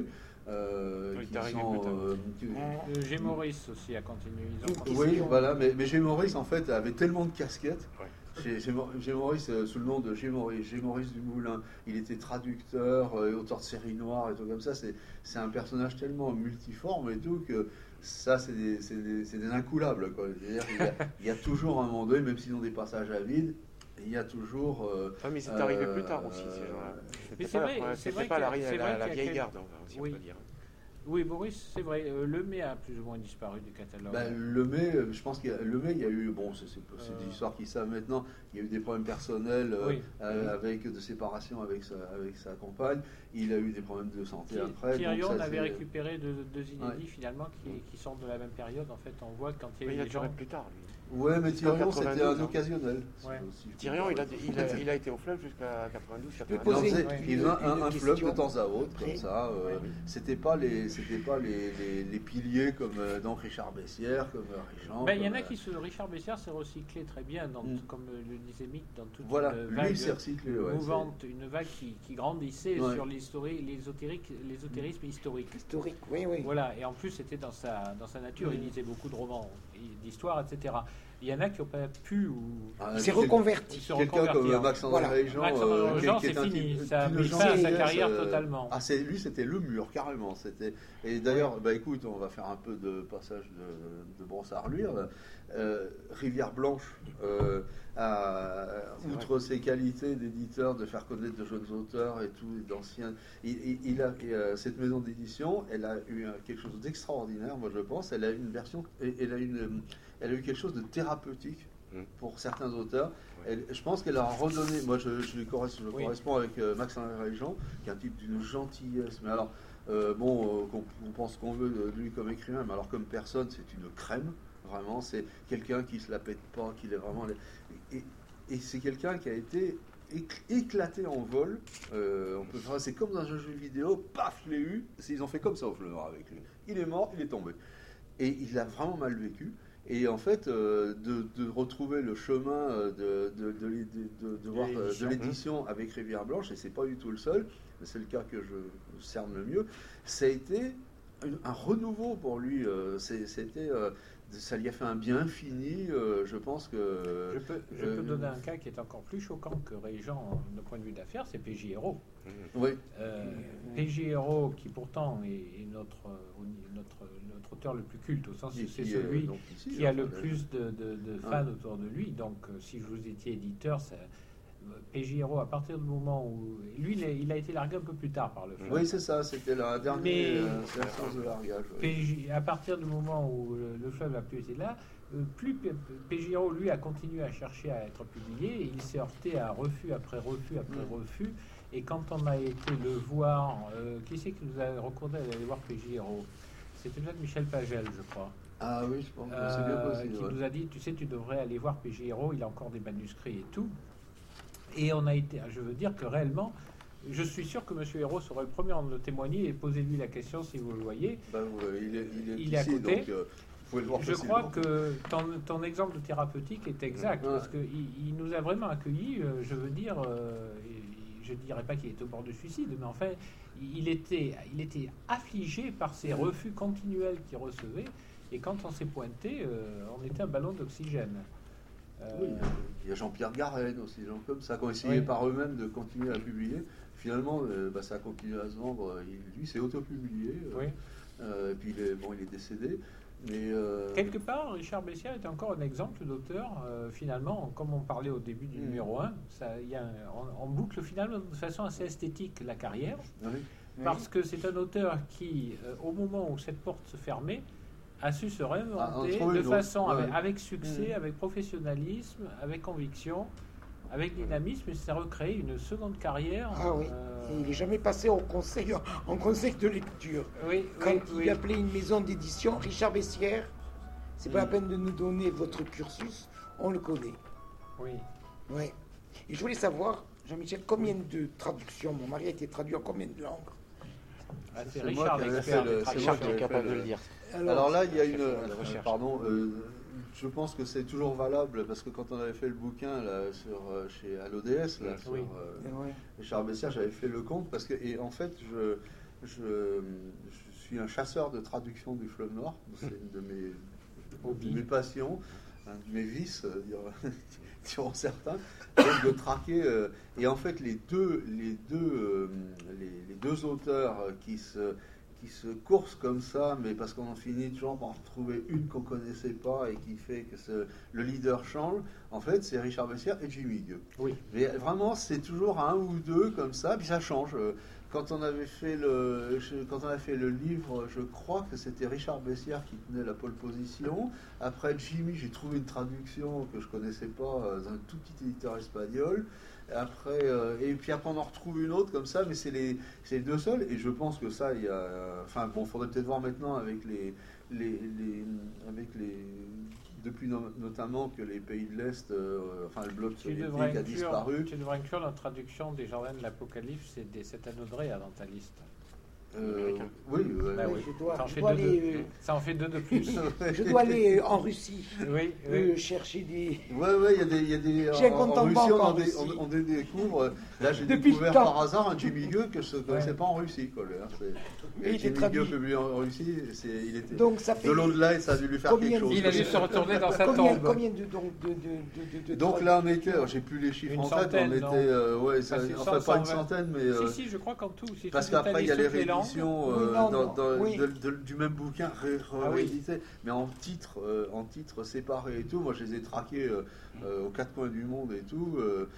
Euh, oui, qui sont, euh, qui... euh, G. Maurice aussi a continué. Ils ont continué. Oui, voilà, mais, mais G. Maurice en fait avait tellement de casquettes. Ouais. G. Maurice, euh, sous le nom de G. Maurice, G. Maurice Dumoulin, il était traducteur, euh, auteur de séries noires et tout comme ça. C'est, c'est un personnage tellement multiforme et tout que ça, c'est des, c'est des, c'est des incoulables. Quoi. C'est-à-dire, il, y a, il y a toujours un moment donné, même s'ils ont des passages à vide, il y a toujours. Euh, ah, mais c'est arrivé euh, plus tard aussi, ces gens-là. Mais c'est vrai, c'est vrai pas la, c'est la, vrai la vieille quel... garde, on va aussi oui. on peut dire. Oui, Maurice, c'est vrai. Euh, Lemay a plus ou moins disparu du catalogue. Ben, Lemay, je pense qu'il y a, Lemay, il y a eu, bon, c'est, c'est, c'est euh... des histoires qui savent maintenant, il y a eu des problèmes personnels euh, oui. euh, avec de séparation avec sa, avec sa compagne. Il a eu des problèmes de santé qui, après. Thirion donc ça, avait c'est... récupéré deux, deux inédits ouais. finalement qui, qui sortent de la même période. En fait, on voit quand il y a eu des gens plus tard. Lui. Ouais, mais Thirion, c'était un occasionnel. Ouais. Thirion, il a, il, a, il a été au fleuve jusqu'à quatre-vingt-douze quatre-vingt-douze. Il faisait un, un fleuve de temps à autre, comme ça. Euh, ouais. C'était pas les, c'était pas les, les, les piliers comme euh, donc Richard Bessières, comme euh, Richard. Ben, il y en a qui se, Richard Bessières s'est recyclé très bien, dans, mm. comme le disait Mick, dans toute voilà, une vague lui, il recyclé, ouais, mouvante, c'est... une vague qui, qui grandissait ouais. sur l'ésotérique, l'ésotérisme historique. Historique, oui, oui. Voilà, et en plus c'était dans sa, dans sa nature, mm. il lisait beaucoup de romans, d'histoires, et cetera. Il y en a qui n'ont pas pu ou ah, il s'est reconverti. Quelqu'un comme Max-André voilà. Régent, euh, Jean, c'est fini. Ça a mis fin à sa carrière euh, totalement. Ah, c'est, lui, c'était le mur, carrément. C'était... Et d'ailleurs, ouais. bah, écoute, on va faire un peu de passage de, de brossard luire. Euh, Rivière Blanche, euh, a, outre ses qualités d'éditeur, de faire connaître de jeunes auteurs et tout, d'anciens, il, il, il a, euh, cette maison d'édition, elle a eu quelque chose d'extraordinaire, moi je pense. Elle a une version, elle a une, elle a eu quelque chose de thérapeutique pour certains auteurs. Elle, je pense qu'elle a redonné. Moi, je, je, correspond, je oui. corresponds avec euh, Max-André Régent, qui est un type d'une gentillesse. Mais alors, euh, bon, euh, qu'on, on pense qu'on veut de lui comme écrivain, mais alors comme personne, c'est une crème. Vraiment, c'est quelqu'un qui se la pète pas, qui est vraiment. Et, et c'est quelqu'un qui a été éclaté en vol. Euh, on peut faire, c'est comme dans un jeu vidéo. Paf, je l'ai eu. Ils ont fait comme ça au Fleuve Noir avec lui. Il est mort, il est tombé. Et il a vraiment mal vécu. Et en fait, euh, de, de retrouver le chemin de, de, de, de, de, de, voir, de l'édition avec Rivière Blanche, et c'est pas du tout le seul, mais c'est le cas que je cerne le mieux, ça a été un renouveau pour lui. Euh, c'est, c'était, euh, ça lui a fait un bien infini. Euh, je pense que. Je peux, je euh, peux donner un cas qui est encore plus choquant que Régent d'un point de vue d'affaires, c'est P J Hérault. Oui. Euh, P J Hérault, qui pourtant est, est notre, euh, notre, notre auteur le plus culte, au sens où c'est celui euh, donc, ici, qui a enfin, le plus de, de, de fans Ah. autour de lui. Donc, euh, si vous étiez éditeur, ça, P J Hérault, à partir du moment où. Lui, il a, il a été largué un peu plus tard par le film. Oui, c'est ça, c'était la dernière Mais- euh, séance de largage. oui. P J, à partir du moment où le, le fleuve n'a plus été là, euh, plus P- P J Hérault, lui, a continué à chercher à être publié. Et il s'est heurté à refus après refus après Mm. refus. Et quand on a été le voir, euh, qui c'est qui nous a recommandé d'aller voir P J Hérault? C'était peut-être Michel Pagel, je crois. Ah oui, je pense que c'est bien Euh, possible. qui ouais. nous a dit, tu sais, tu devrais aller voir P J Hérault, il a encore des manuscrits et tout. Et on a été, je veux dire que réellement, je suis sûr que M. Hérault serait le premier à en témoigner et posez-lui la question si vous le voyez. Ben, ouais, il est, il est, Il est à ici, côté. donc euh, vous pouvez le voir Je facilement. crois que ton, ton exemple de thérapeutique est exact, Ouais. parce qu'il il nous a vraiment accueillis, euh, je veux dire, euh, et je ne dirais pas qu'il était au bord du suicide, mais enfin, il était, il était affligé par ces refus continuels qu'il recevait, et quand on s'est pointé, euh, on était un ballon d'oxygène. Euh, Oui, il y a Jean-Pierre Garenne aussi, des gens comme ça, qui ont essayé Oui. par eux-mêmes de continuer à publier. Finalement, euh, bah, ça a continué à se vendre. Il, lui, s'est auto-publié. euh, oui. euh, et puis, il est, bon, il est décédé. Mais, euh, Quelque part, Richard Bessière est encore un exemple d'auteur, euh, finalement, comme on parlait au début du Mm. numéro un, ça, il y a un- on, on boucle finalement de façon assez esthétique la carrière, oui. parce que c'est un auteur qui, euh, au moment où cette porte se fermait, a su se Ah, en réinventer trouver de une autre. façon Ouais. avec, avec succès, Mm. avec professionnalisme, avec conviction, avec dynamisme, et ça recrée une seconde carrière. Ah oui. euh, Et il n'est jamais passé au conseil, en conseil de lecture. oui, Quand oui, il oui. appelait une maison d'édition, Richard Bessière, c'est pas Mm. la peine de nous donner votre cursus, on le connaît. Oui. Ouais. Et je voulais savoir, Jean-Michel, combien de traductions, mon mari a été traduit en combien de langues? Ah, c'est C'est moi Richard qui avais l'expert fait le- des c'est Richard moi qui est qui capable fait de le- le dire. Alors là, il y a une. chef de euh, recherche. Pardon, euh, je pense que c'est toujours valable parce que quand on avait fait le bouquin là, sur, euh, chez, à l'O D S, là, sur Oui. euh, Ouais. Richard Bessière, j'avais fait le compte parce que, et en fait, je, je, je suis un chasseur de traduction du fleuve Nord. C'est une de mes, Hobby. de mes passions, un de mes vices, euh, diront- diront certains, donc de traquer. euh, et en fait, les deux, les deux, euh, les, les deux auteurs qui se qui se coursent comme ça, mais parce qu'on en finit toujours par en retrouver une qu'on connaissait pas et qui fait que ce- le leader change, en fait, c'est Richard Bessière et Jimmy Gueux. Oui. Mais vraiment, c'est toujours un ou deux comme ça, puis ça change. Quand on avait fait le, je- quand on a fait le livre, je crois que c'était Richard Bessière qui tenait la pole position. Après Jimmy, j'ai trouvé une traduction que je connaissais pas euh, d'un tout petit éditeur espagnol. Après, euh, et puis après on en retrouve une autre comme ça, mais c'est les, c'est les deux seuls. Et je pense que ça, il y a, euh, enfin bon, faudrait peut-être voir maintenant avec les, les, les avec les, depuis no- notamment que les pays de l'Est, euh, enfin le bloc Tu devrais, soviétique a inclure, disparu. tu devrais inclure la traduction des jardins de l'Apocalypse et des sept anneaux de Ré dans ta liste. Euh, oui, ouais, Bah ouais. oui. Je dois, Ça en je fait dois deux aller, de- euh, Ça en fait deux de plus. je dois aller en Russie Oui, euh, oui. chercher des. Ouais, ouais, il y a des, il y a des J'ai un en, compte en en Russie, banque on, en en dé- Russie. on- on dé- découvre. Là, j'ai Depuis découvert le temps. par hasard un Jimmy Gueux que je ne connaissais Ouais. pas en Russie, quoi. Là, c'est- Mais il était Jimmy traduit. Gueux publié en Russie, c'est, il était Donc ça fait. de l'au-delà et ça a dû lui faire Combien quelque de- chose. Il a dû se retourner dans sa Combien, tombe. combien de donc de, de, de, de, de Donc là, on était, traductions alors, j'ai plus les chiffres Une en centaine, tête, on non était, euh, ouais, ça, Bah, c'est enfin cent, pas une cent vingt. centaine, mais euh, Si, si, je crois qu'en tout, si parce tu qu'après il y a les totalise toutes les langues, rééditions Oui, euh, non, dans- non, dans- oui. de- de- du même bouquin ré- Ah oui. réédité, mais en titre, euh, en titre séparé et tout. Moi, je les ai traqués euh, euh, aux quatre coins du monde et tout, euh,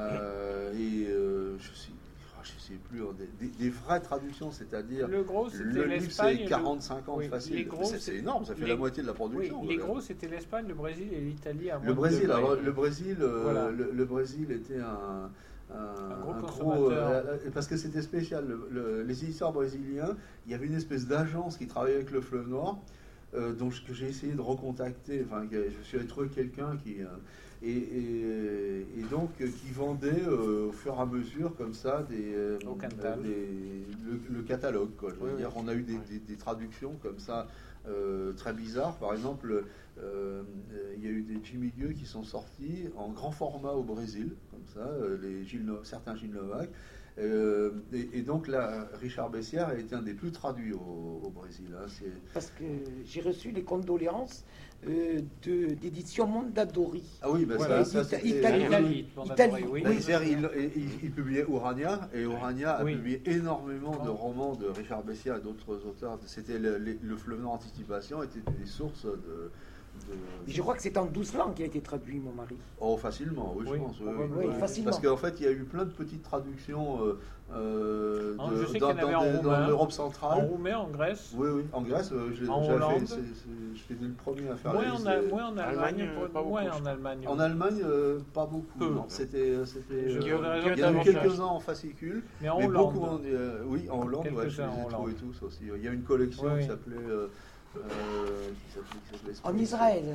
euh, et euh, je sais, ah, je sais plus, hein, des, des- des vraies traductions, c'est-à-dire le gros, c'était le livre l'Espagne. c'est le- quarante cinquante oui, les facile. gros, C'est, c'est- c'est énorme, ça fait les- la moitié de la Oui, production. les voilà. gros, c'était l'Espagne, le Brésil et l'Italie. à moins Le de Brésil, degrés. alors, le Brésil, euh, Voilà. le, le Brésil était un, un, Un gros un consommateur. euh, parce que c'était spécial. Le- le- les éditeurs brésiliens, il y avait une espèce d'agence qui travaillait avec le Fleuve Nord, euh, dont je- que j'ai essayé de recontacter. Enfin, que je suis allé trouver quelqu'un qui euh, et, et- et donc euh, qui vendait euh, au fur et à mesure comme ça des, euh, Au Cantal. des- le, le catalogue. Quoi, je veux Oui, dire, oui. on a eu des, des- des traductions comme ça. euh, très bizarres. Par exemple, euh, euh, il y a eu des Jimmy Gueux qui sont sortis en grand format au Brésil, comme ça, euh, les Gilles No- certains Gilles Novak. Euh, et, et donc là, Richard Bessières a été un des plus traduits au, au Brésil. Hein, c'est... Parce que j'ai reçu les condoléances euh, de, d'édition Mondadori. Ah oui, ben Voilà. ça, ça Ita- c'était... Italie. Italie, Italie, oui. Oui, c'est-à-dire, il, il, il publiait Urania, et Urania a Oui. publié énormément de Oh. romans de Richard Bessières et d'autres auteurs. C'était le, le, le Fleuve Nord Anticipation était des sources de... de... Je crois que c'est en douze langues qui a été traduit, mon mari. Oh, facilement, oui, Oui, je pense. oui, probablement. oui, Oui, oui. facilement. Parce qu'en fait, il y a eu plein de petites traductions euh, euh, Ah, de- je sais dans, qu'il y en avait dans en des- dans roumain. l'Europe En centrale. roumain, en Grèce. Oui, oui, en Grèce, euh, je l'ai En déjà fait. Hollande. c'est- c'est- je suis le premier à faire Moins la en, liste. Al- des- moins en Allemagne, Allemagne, euh, pour- pas beaucoup, moins je en crois. Allemagne. En Allemagne, euh, pas beaucoup. Peu. non. C'était, c'était, Je- euh, il y aurait il y en a eu raison quelques-uns en fascicule, Mais en mais Hollande. beaucoup en, euh, oui, en Hollande, ouais, je Quelques-uns les ai en trouvés Hollande. tous aussi. Il y a une collection Oui, qui oui. s'appelait, euh, euh, qui s'appelait, qui s'appelait En Israël.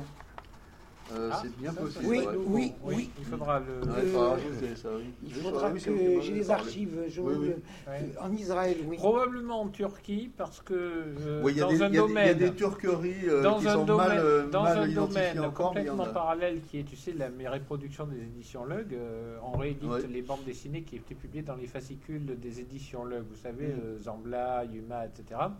Euh, Ah, c'est bien ça, possible. ça, Oui, c'est ouais. nouveau. oui, oui. Il faudra le. Ouais, Euh, il faudra rajouter ça, oui. Il Oui, faudra oui, que c'est vrai que j'ai j'en ai les parlé. archives. Je, Oui, oui. Ouais. En Israël, oui. Probablement en Turquie, parce que euh, Oui, il y a dans des- un il y a des- il y a domaine, des turqueries euh, dans qui un sont domaine, mal, euh, dans mal un identifiées domaine encore, mais il y en complètement a. parallèle qui est, tu sais, la mes reproductions des éditions Lug, euh, on réédite Ouais. les bandes dessinées qui étaient publiées dans les fascicules des éditions Lug, vous savez, Mm. euh, Zambla, Yuma, et cetera.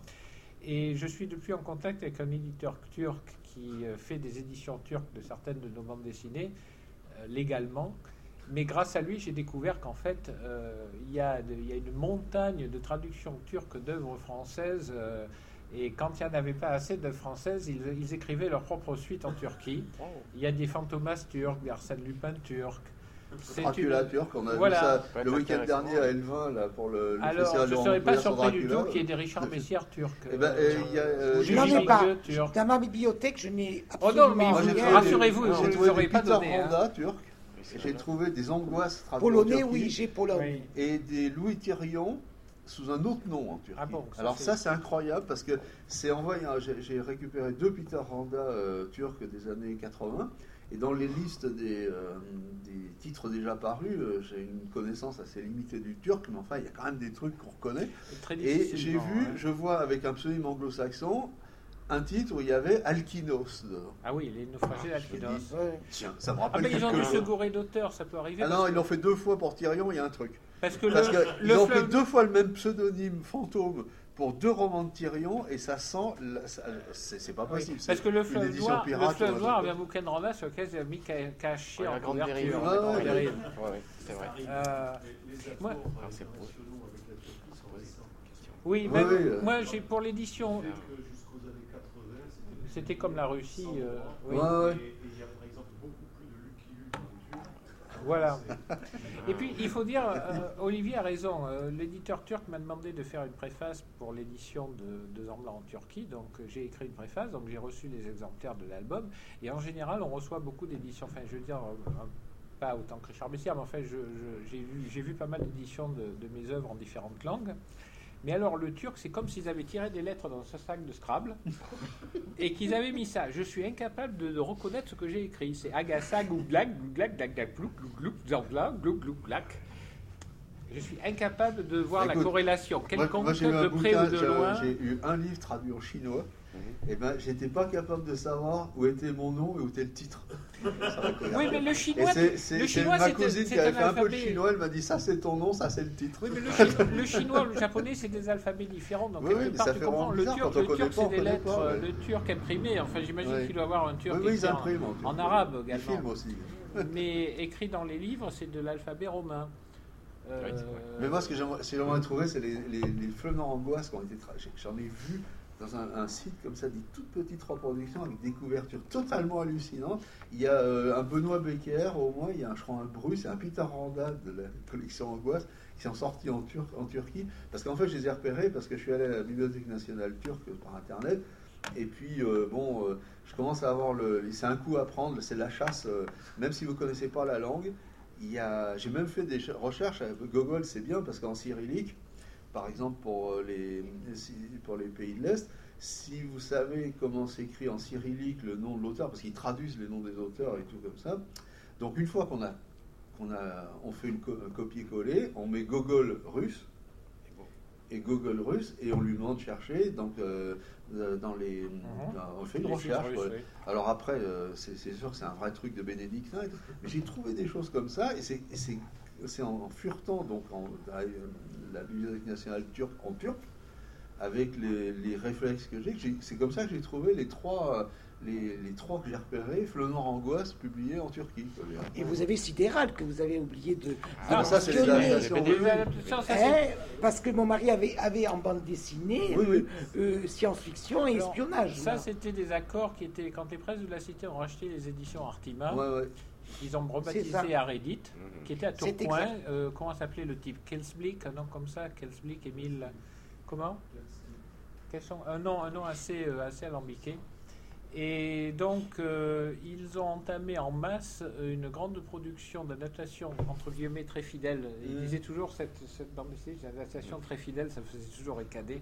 Et je suis depuis en contact avec un éditeur turc qui euh, fait des éditions turques de certaines de nos bandes dessinées euh, légalement. Mais grâce à lui, j'ai découvert qu'en fait, euh, il y, a de- il y a une montagne de traductions turques d'œuvres françaises. euh, et quand il n'y en avait pas assez d'œuvres françaises, ils, ils écrivaient leur propre suite en Turquie. Il y a des Fantomas turcs, des Arsène Lupin turcs. C'est Dracula une- turc, on a Voilà. vu ça Ça peut le être week-end intéressant. dernier à Elvin là, pour le, le Alors, festival je de ne serais pas Rambouillet sur surpris du Dracula. tout qu'il y ait des Richard Messières turcs. Eh ben, euh, il y a, euh, ou j'ai du Je n'en vu- ai Jimmy pas. Gueux turc. Dans ma bibliothèque, je n'ai Oh absolument non, mais Moi, j'ai vous- trouvé rassurez-vous, des- je j'ai ne trouvé vous aurais des pas Peter donné. hein. Randa turcs, et j'ai trouvé des angoisses traduites en polonais, Turquie, oui, j'ai polonais. Oui. et des Louis Thirion sous un autre nom en Turquie. Ah bon, ça, Alors c'est- ça c'est incroyable parce que c'est envoyé. hein, J'ai j'ai récupéré deux Peter Randa euh, turcs des années quatre-vingts et dans les listes des, euh, des titres déjà parus, euh, j'ai une connaissance assez limitée du turc, mais enfin il y a quand même des trucs qu'on reconnaît. C'est très Et difficilement, j'ai vu, hein. je vois avec un pseudonyme anglo-saxon un titre où il y avait Alkinos dedans. Ah oui, les naufragés Je me d'Alkinos. dis, Ouais. Tiens, ça me Ah rappelle ben ils ont quelque dû se chose. gourer d'auteurs, ça peut arriver. Ah parce non, que- ils l'ont fait deux fois pour Tyrion, il y a un truc. Parce que Parce le, qu'ils le ont fleuve- pris deux fois le même pseudonyme fantôme pour deux romans de Tyrion et ça sent. la- ça- C'est c'est pas Oui, possible. parce c'est que le une fleuve édition noir, le pirate, fleuve ouais, noir je- avait un bouquin de Randa sur lequel j'ai mis ca- caché Ouais, en la grande dérive. couverture. Ouais, la grande ouais, dérive. Ouais, ouais, c'est vrai. Euh, moi- Alors, c'est beau. oui, Ouais, même- ouais, euh. moi j'ai pour l'édition, c'était comme la Russie. euh, oui. Ouais, ouais. Voilà. Et puis, il faut dire, euh, Olivier a raison, euh, l'éditeur turc m'a demandé de faire une préface pour l'édition de, de Zambla en Turquie, donc euh, j'ai écrit une préface, donc j'ai reçu les exemplaires de l'album, et en général, on reçoit beaucoup d'éditions, enfin, je veux dire, euh, un- pas autant que Richard Messières, mais en fait, je- je- j'ai vu, j'ai vu pas mal d'éditions de, de mes œuvres en différentes langues. Mais alors, le turc, c'est comme s'ils avaient tiré des lettres dans ce sac de Scrabble et qu'ils avaient mis ça. Je suis incapable de, de reconnaître ce que j'ai écrit. C'est Agassa, Gouglak, Gouglak, Dagdak, Plouk, Glouglou, Zambla, Glouk, Glouk, Glak. Je suis incapable de voir la Écoute, corrélation Moi, quelconque, moi, j'ai eu un de près bouquin, ou de j'ai- loin. j'ai eu un livre traduit en chinois. Et ben, j'étais pas capable de savoir où était mon nom et où était le titre. Oui, mais le Et chinois, c'est c'est- le c'est chinois, ma c'est cousine qui c'est avait un fait un peu de alphabet. chinois. Elle m'a dit ça c'est ton nom, ça c'est le titre. Oui, mais le, chi- le chinois, le japonais, c'est des alphabets différents. Donc, Oui, quelque oui, mais part, ça tu fait comprends. vraiment Le bizarre turc, quand on le connaît turc, pas, c'est on des connaît lettres. pas, euh, ouais. Le turc imprimé. Enfin, j'imagine Ouais. qu'il doit avoir un turc Oui, oui, ils écrit en- impriment en turc. en arabe Ils également. filment aussi. Mais écrit dans les livres, c'est de l'alphabet romain. Euh, Ouais, c'est vrai. Mais moi, ce que j'aimerais, ce que j'aimerais trouver, c'est les, les, les fleuves nord angoisses qui ont été tra- J'en ai vu dans un, un site comme ça, des toutes petites reproductions avec des couvertures totalement hallucinantes. Il y a euh, un Benoît Becker, au moins, il y a un, je crois, un Bruce et un Peter Randa de la collection Angoisse qui sont sortis en, Tur- en Turquie. Parce qu'en fait, je les ai repérés parce que je suis allé à la Bibliothèque nationale turque par Internet. Et puis, euh, bon, euh, je commence à avoir le. C'est un coup à prendre, c'est la chasse, euh, même si vous ne connaissez pas la langue. Il y a, j'ai même fait des ch- recherches. Avec Gogol, c'est bien parce qu'en cyrillique, par exemple pour euh, les, pour les pays de l'Est, si vous savez comment s'écrit en cyrillique le nom de l'auteur, parce qu'ils traduisent les noms des auteurs et tout comme ça, donc une fois qu'on a, qu'on a on fait une co- un copier-coller, on met Gogol russe, et Google russe, et on lui demande de chercher, donc euh, euh, dans les, dans- on fait une les recherche. chiffres russes, ouais. oui. Alors après, euh, c'est c'est sûr que c'est un vrai truc de bénédictin, et tout. Mais j'ai trouvé des choses comme ça, et c'est et c'est c'est en, en furetant donc en, dans la Bibliothèque nationale turque en turc, avec les, les réflexes que j'ai, que j'ai, c'est comme ça que j'ai trouvé les trois, les, les trois que j'ai repérés, Fleu Noir Angoisse, publiés en Turquie. Et vous avez Sidéral que vous avez oublié de, de Ah, ça, c'est les mentionner. adaptations. Des adaptations, ça, c'est- Hein, parce que mon mari avait, avait en bande dessinée Oui, oui. euh, euh, science-fiction et Alors, espionnage. Ça, là. c'était des accords qui étaient, quand les presses de la Cité ont racheté les éditions Artima, Ouais, ouais. ils ont C'est ça. rebaptisé Arédit, qui était à C'est Tourcoing. exact. Euh, comment s'appelait le type Kelsblick, un nom comme ça, Kelsblick, Émile. Comment Quels sont, un nom, un nom assez, euh, assez alambiqué. Et donc, euh, ils ont entamé en masse une grande production d'adaptation, entre guillemets, très fidèle. Ils Mm. disaient toujours, cette, cette bande dessinée, c'est une adaptation très fidèle, ça faisait toujours écader,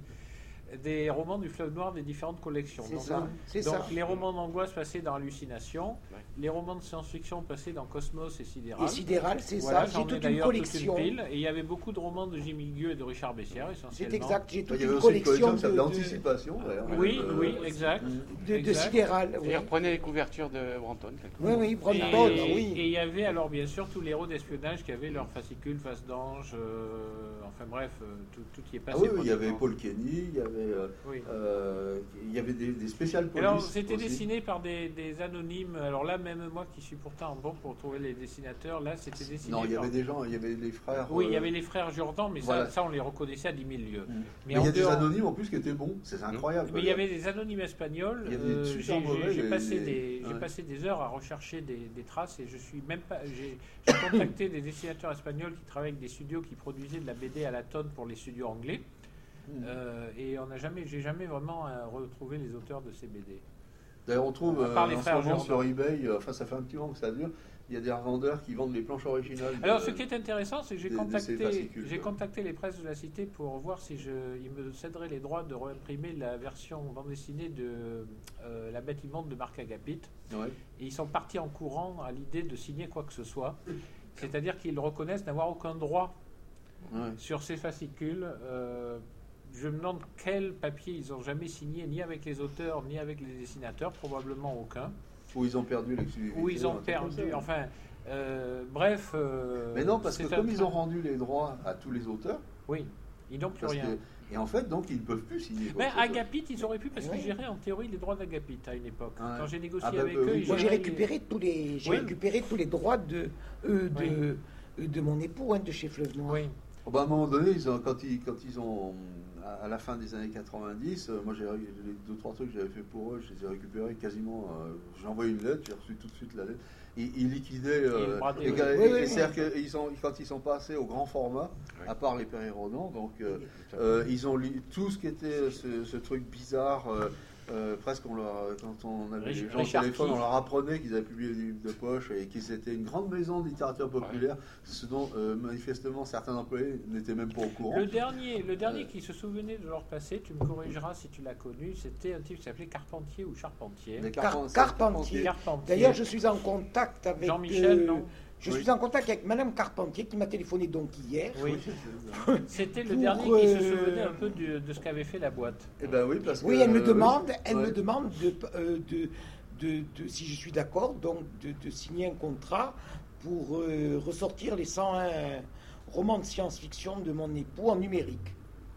des romans du Fleuve Noir des différentes collections. C'est Donc, ça. C'est donc ça. les romans d'angoisse passaient dans Hallucination, Ouais. les romans de science-fiction passaient dans Cosmos et Sidéral. Et Sidéral, c'est Voilà, ça. j'en J'ai ai toute une d'ailleurs collection. toute une pile. Et il y avait beaucoup de romans de Jimmy Gueux et de Richard Bessière, essentiellement. C'est exact. J'ai Il toute y avait une aussi une collection collection qui s'appelait de, Anticipation, d'ailleurs. Oui, Euh, oui, exact. de, de Exact. Sidéral. Et Oui, il reprenait les couvertures de Branton. quelque oui, part. oui, Et Brandon, et oui. il y avait alors bien sûr tous les héros d'espionnage qui avaient leur fascicule, face d'ange, euh, enfin bref, euh, tout, tout y est Ah passé. oui, oui, il y avait pratiquement. Paul Kenny, il y avait, euh, Oui. euh, il y avait des, des spéciales Et police. alors, c'était aussi. dessiné par des, des anonymes. Alors là, même moi qui suis pourtant bon pour trouver les dessinateurs, là, c'était dessiné Non, il y par... avait des gens, il y avait les frères. Oui, il y euh, avait les frères Jourdan, mais voilà. ça, ça, on les reconnaissait à dix mille lieues. Mm. Mais Mais il y en a des dehors- anonymes en plus qui étaient bons, c'est incroyable. Mais il y avait des anonymes espagnols. Il y avait des euh, super j'ai- mauvais, j'ai j'ai les- passé, les- des, j'ai ouais. passé des heures à rechercher des, des traces et je suis même pas. J'ai j'ai contacté des dessinateurs espagnols qui travaillaient avec des studios qui produisaient de la B D à la tonne pour les studios anglais. Mm. Euh, et on n'a jamais, j'ai jamais vraiment euh, retrouvé les auteurs de ces B D. D'ailleurs, on trouve À part euh, les en ce frères moment Jourdan. sur eBay, euh, enfin ça fait un petit moment que ça dure, il y a des revendeurs qui vendent les planches originales. de- Alors, ce qui est intéressant, c'est que j'ai de- de ces contacté, fascicules, j'ai quoi. contacté les presses de la Cité pour voir si je, ils me céderaient les droits de réimprimer la version bande dessinée de euh, La Bête Immonde de Marc Agapit. Ouais. Et ils sont partis en courant à l'idée de signer quoi que ce soit. C'est-à-dire qu'ils reconnaissent n'avoir aucun droit Ouais. sur ces fascicules. Euh, je me demande quel papier ils n'ont jamais signé, ni avec les auteurs, ni avec les dessinateurs, probablement aucun. Où ils ont perdu l'exclusivité. Où ils ont un truc comme perdu, ça. enfin, euh, bref. euh, Mais non, parce que c'est un comme ils train- ont rendu les droits à tous les auteurs, Oui, ils n'ont plus parce rien. que- et en fait, donc ils ne peuvent plus signer. Mais quoi que ce soit. Agapit, ils auraient pu, parce qu'ils Oui. géraient en théorie les droits d'Agapit à une époque. Ouais. Quand j'ai négocié Ah bah, avec bah, eux, oui. ils Moi, j'ai géraient récupéré tous les, j'ai Oui. récupéré tous les droits de, euh, de, Oui. euh, de mon époux, hein, de chez Fleuve les- Noir. Oui. Oh, bah, à un moment donné, ils ont- quand, ils, quand ils ont, à à la fin des années quatre-vingt-dix, euh, moi j'ai ré- les deux trois trucs que j'avais fait pour eux, je les ai récupérés quasiment. euh, j'ai envoyé une lettre, j'ai reçu tout de suite la lettre. Ils, ils liquidaient. euh, Ils bradaient, et, oui. et- Oui, oui, et oui. c'est-à-dire qu'ils sont, quand ils sont passés au grand format, Ouais. à part les Perry-Ronan, donc euh, euh, ils ont lu tout ce qui était ce, ce truc bizarre. euh, euh, presque on leur, quand on avait Rich- les gens au Richard téléphone, Keefe. on leur apprenait qu'ils avaient publié des livres de poche et qu'ils étaient une grande maison de littérature populaire, ce dont euh, manifestement certains employés n'étaient même pas au courant. Le dernier, le dernier Euh. qui se souvenait de leur passé, tu me corrigeras si tu l'as connu, c'était un type qui s'appelait Carpentier ou Charpentier. Les Car- Carpentier. Carpentier. Carpentier. D'ailleurs, je suis en contact avec Jean-Michel, euh, non Je Oui. suis en contact avec Madame Carpentier qui m'a téléphoné donc hier. Oui. Oui. C'était le Pour, dernier qui se euh, souvenait un peu du- de ce qu'avait fait la boîte. Eh ben oui, parce que. Oui, elle me euh, demande, oui. elle Ouais. me demande de, euh, de, de, de- si je suis d'accord, donc de, de signer un contrat pour euh, ressortir les cent un romans de science-fiction de mon époux en numérique.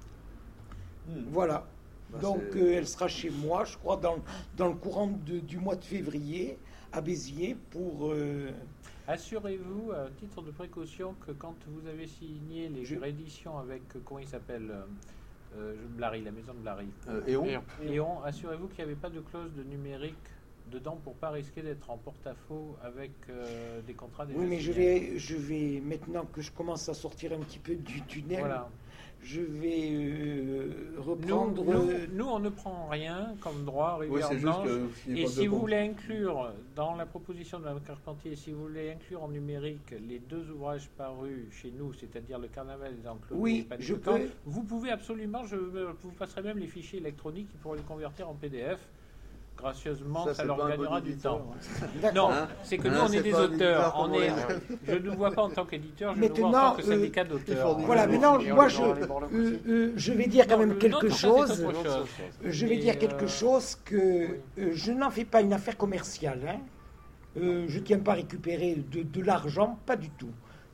Hmm. Voilà. Bah, Donc c'est- euh, elle sera chez moi, je crois, dans, dans le courant de- du mois de février à Béziers pour... euh, Assurez-vous, à titre de précaution, que quand vous avez signé les Je- rééditions avec, euh, comment il s'appelle, euh, euh, Blary, la maison de Blary, Euh, et on. Et on- et on, assurez-vous qu'il n'y avait pas de clause de numérique dedans pour pas risquer d'être en porte-à-faux avec euh, des contrats déjà Oui, mais je signés. vais, je vais, maintenant que je commence à sortir un petit peu du tunnel, Voilà. je vais euh, Nous, reprendre... nous, euh, nous, on ne prend rien comme droit Oui, Rivière c'est juste Blanche. que vous signez Et pas si de vous compte. voulez inclure dans la proposition de Mme Carpentier, si vous voulez inclure en numérique les deux ouvrages parus chez nous, c'est-à-dire Le Carnaval des Enclos Oui, et Panique je de camp, peux. vous pouvez absolument, je vous passerai même les fichiers électroniques qui pourront les convertir en P D F. Gracieusement, ça, Ça, c'est leur pas un gagnera bon du éditeur, temps. hein. Non, D'accord. Hein c'est que nous, Hein, on est c'est des pas un auteurs. éditeur On comme est, on est. je ne nous vois pas en tant qu'éditeur, je nous vois en Maintenant, tant que euh, syndicat il faut d'auteurs. dire- Voilà, Oui, maintenant, oui, moi, oui, je, dans les bords-là euh, aussi. euh, je vais dire quand Non, même le- quelque non, ça, c'est chose. autre chose. Je vais Mais, dire quelque euh, chose que euh, je n'en fais pas une affaire commerciale. Hein. Euh, je ne tiens pas à récupérer de, de l'argent, pas du tout.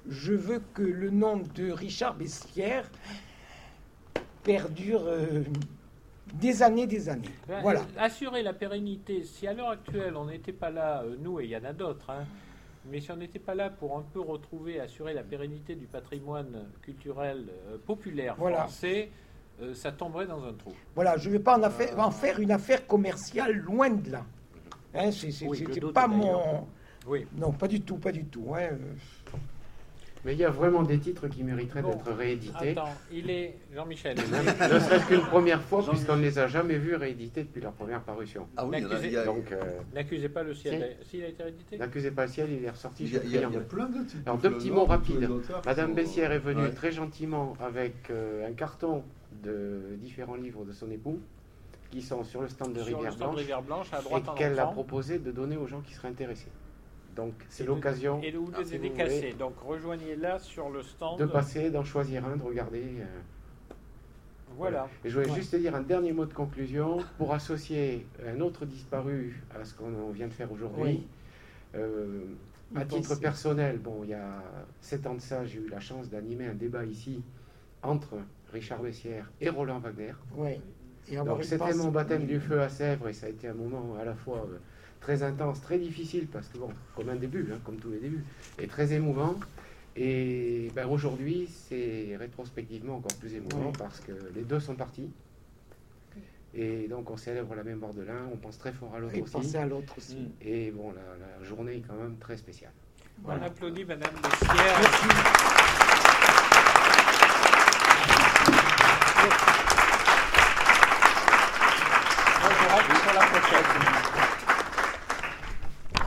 je veux que le nom de Richard Bessières perdure euh, des années, des années. Ben, Voilà. Assurer la pérennité, si à l'heure actuelle on n'était pas là, euh, nous et il y en a d'autres, hein, mais si on n'était pas là pour un peu retrouver, assurer la pérennité du patrimoine culturel euh, populaire Voilà. français, euh, ça tomberait dans un trou. Voilà, je ne vais pas en, affaire- en faire une affaire commerciale, loin de là. Hein, c'est c'est- Oui, je c'était doute pas d'ailleurs. mon... Oui. Non, pas du tout, pas du tout. hein, euh. Mais il y a vraiment des titres qui mériteraient Bon, d'être réédités. Attends, il est Jean-Michel. Ne serait-ce qu'une première fois, puisqu'on ne les a jamais vus réédités depuis leur première parution. Ah oui, il y en a- il y a, Donc, euh, N'accusez pas le ciel. S'il a été édité. n'accusez pas le ciel, il est ressorti il y a- chez il y a- il y a Triangle. plein de titres. Alors, deux petits mots rapides. Madame sont, Bessières est venue ouais. très gentiment avec euh, un carton de différents livres de son époux qui sont sur le stand de Sur le Rivière stand de Blanche Rivière Blanche, à et droite en qu'elle a entrant. proposé de donner aux gens qui seraient intéressés. Donc, c'est Et de- l'occasion Et de vous si les vous dédicacer. voulez, Donc rejoignez-la sur le stand. de passer, d'en choisir un, de regarder. euh, Voilà. Et je voulais Ouais. juste te dire un dernier mot de conclusion pour associer un autre disparu à ce qu'on vient de faire aujourd'hui. Oui. Euh, à Vous titre pensez- personnel, bon, il y a sept ans de ça, j'ai eu la chance d'animer un débat ici entre Richard Bessières et Roland Wagner. Ouais. Et avoir Donc une c'était pensée- mon baptême du feu à Sèvres et ça a été un moment à la fois euh, très intense, très difficile parce que bon, comme un début, hein, comme tous les débuts, et très émouvant. Et ben, aujourd'hui, c'est rétrospectivement encore plus émouvant Oui. parce que les deux sont partis. Et donc on célèbre la mémoire de l'un, on pense très fort à l'autre Et aussi. penser à l'autre aussi. Mm. Et bon, la, la journée est quand même très spéciale. On Voilà. applaudit Madame Bessières. Merci. On verra sur la prochaine.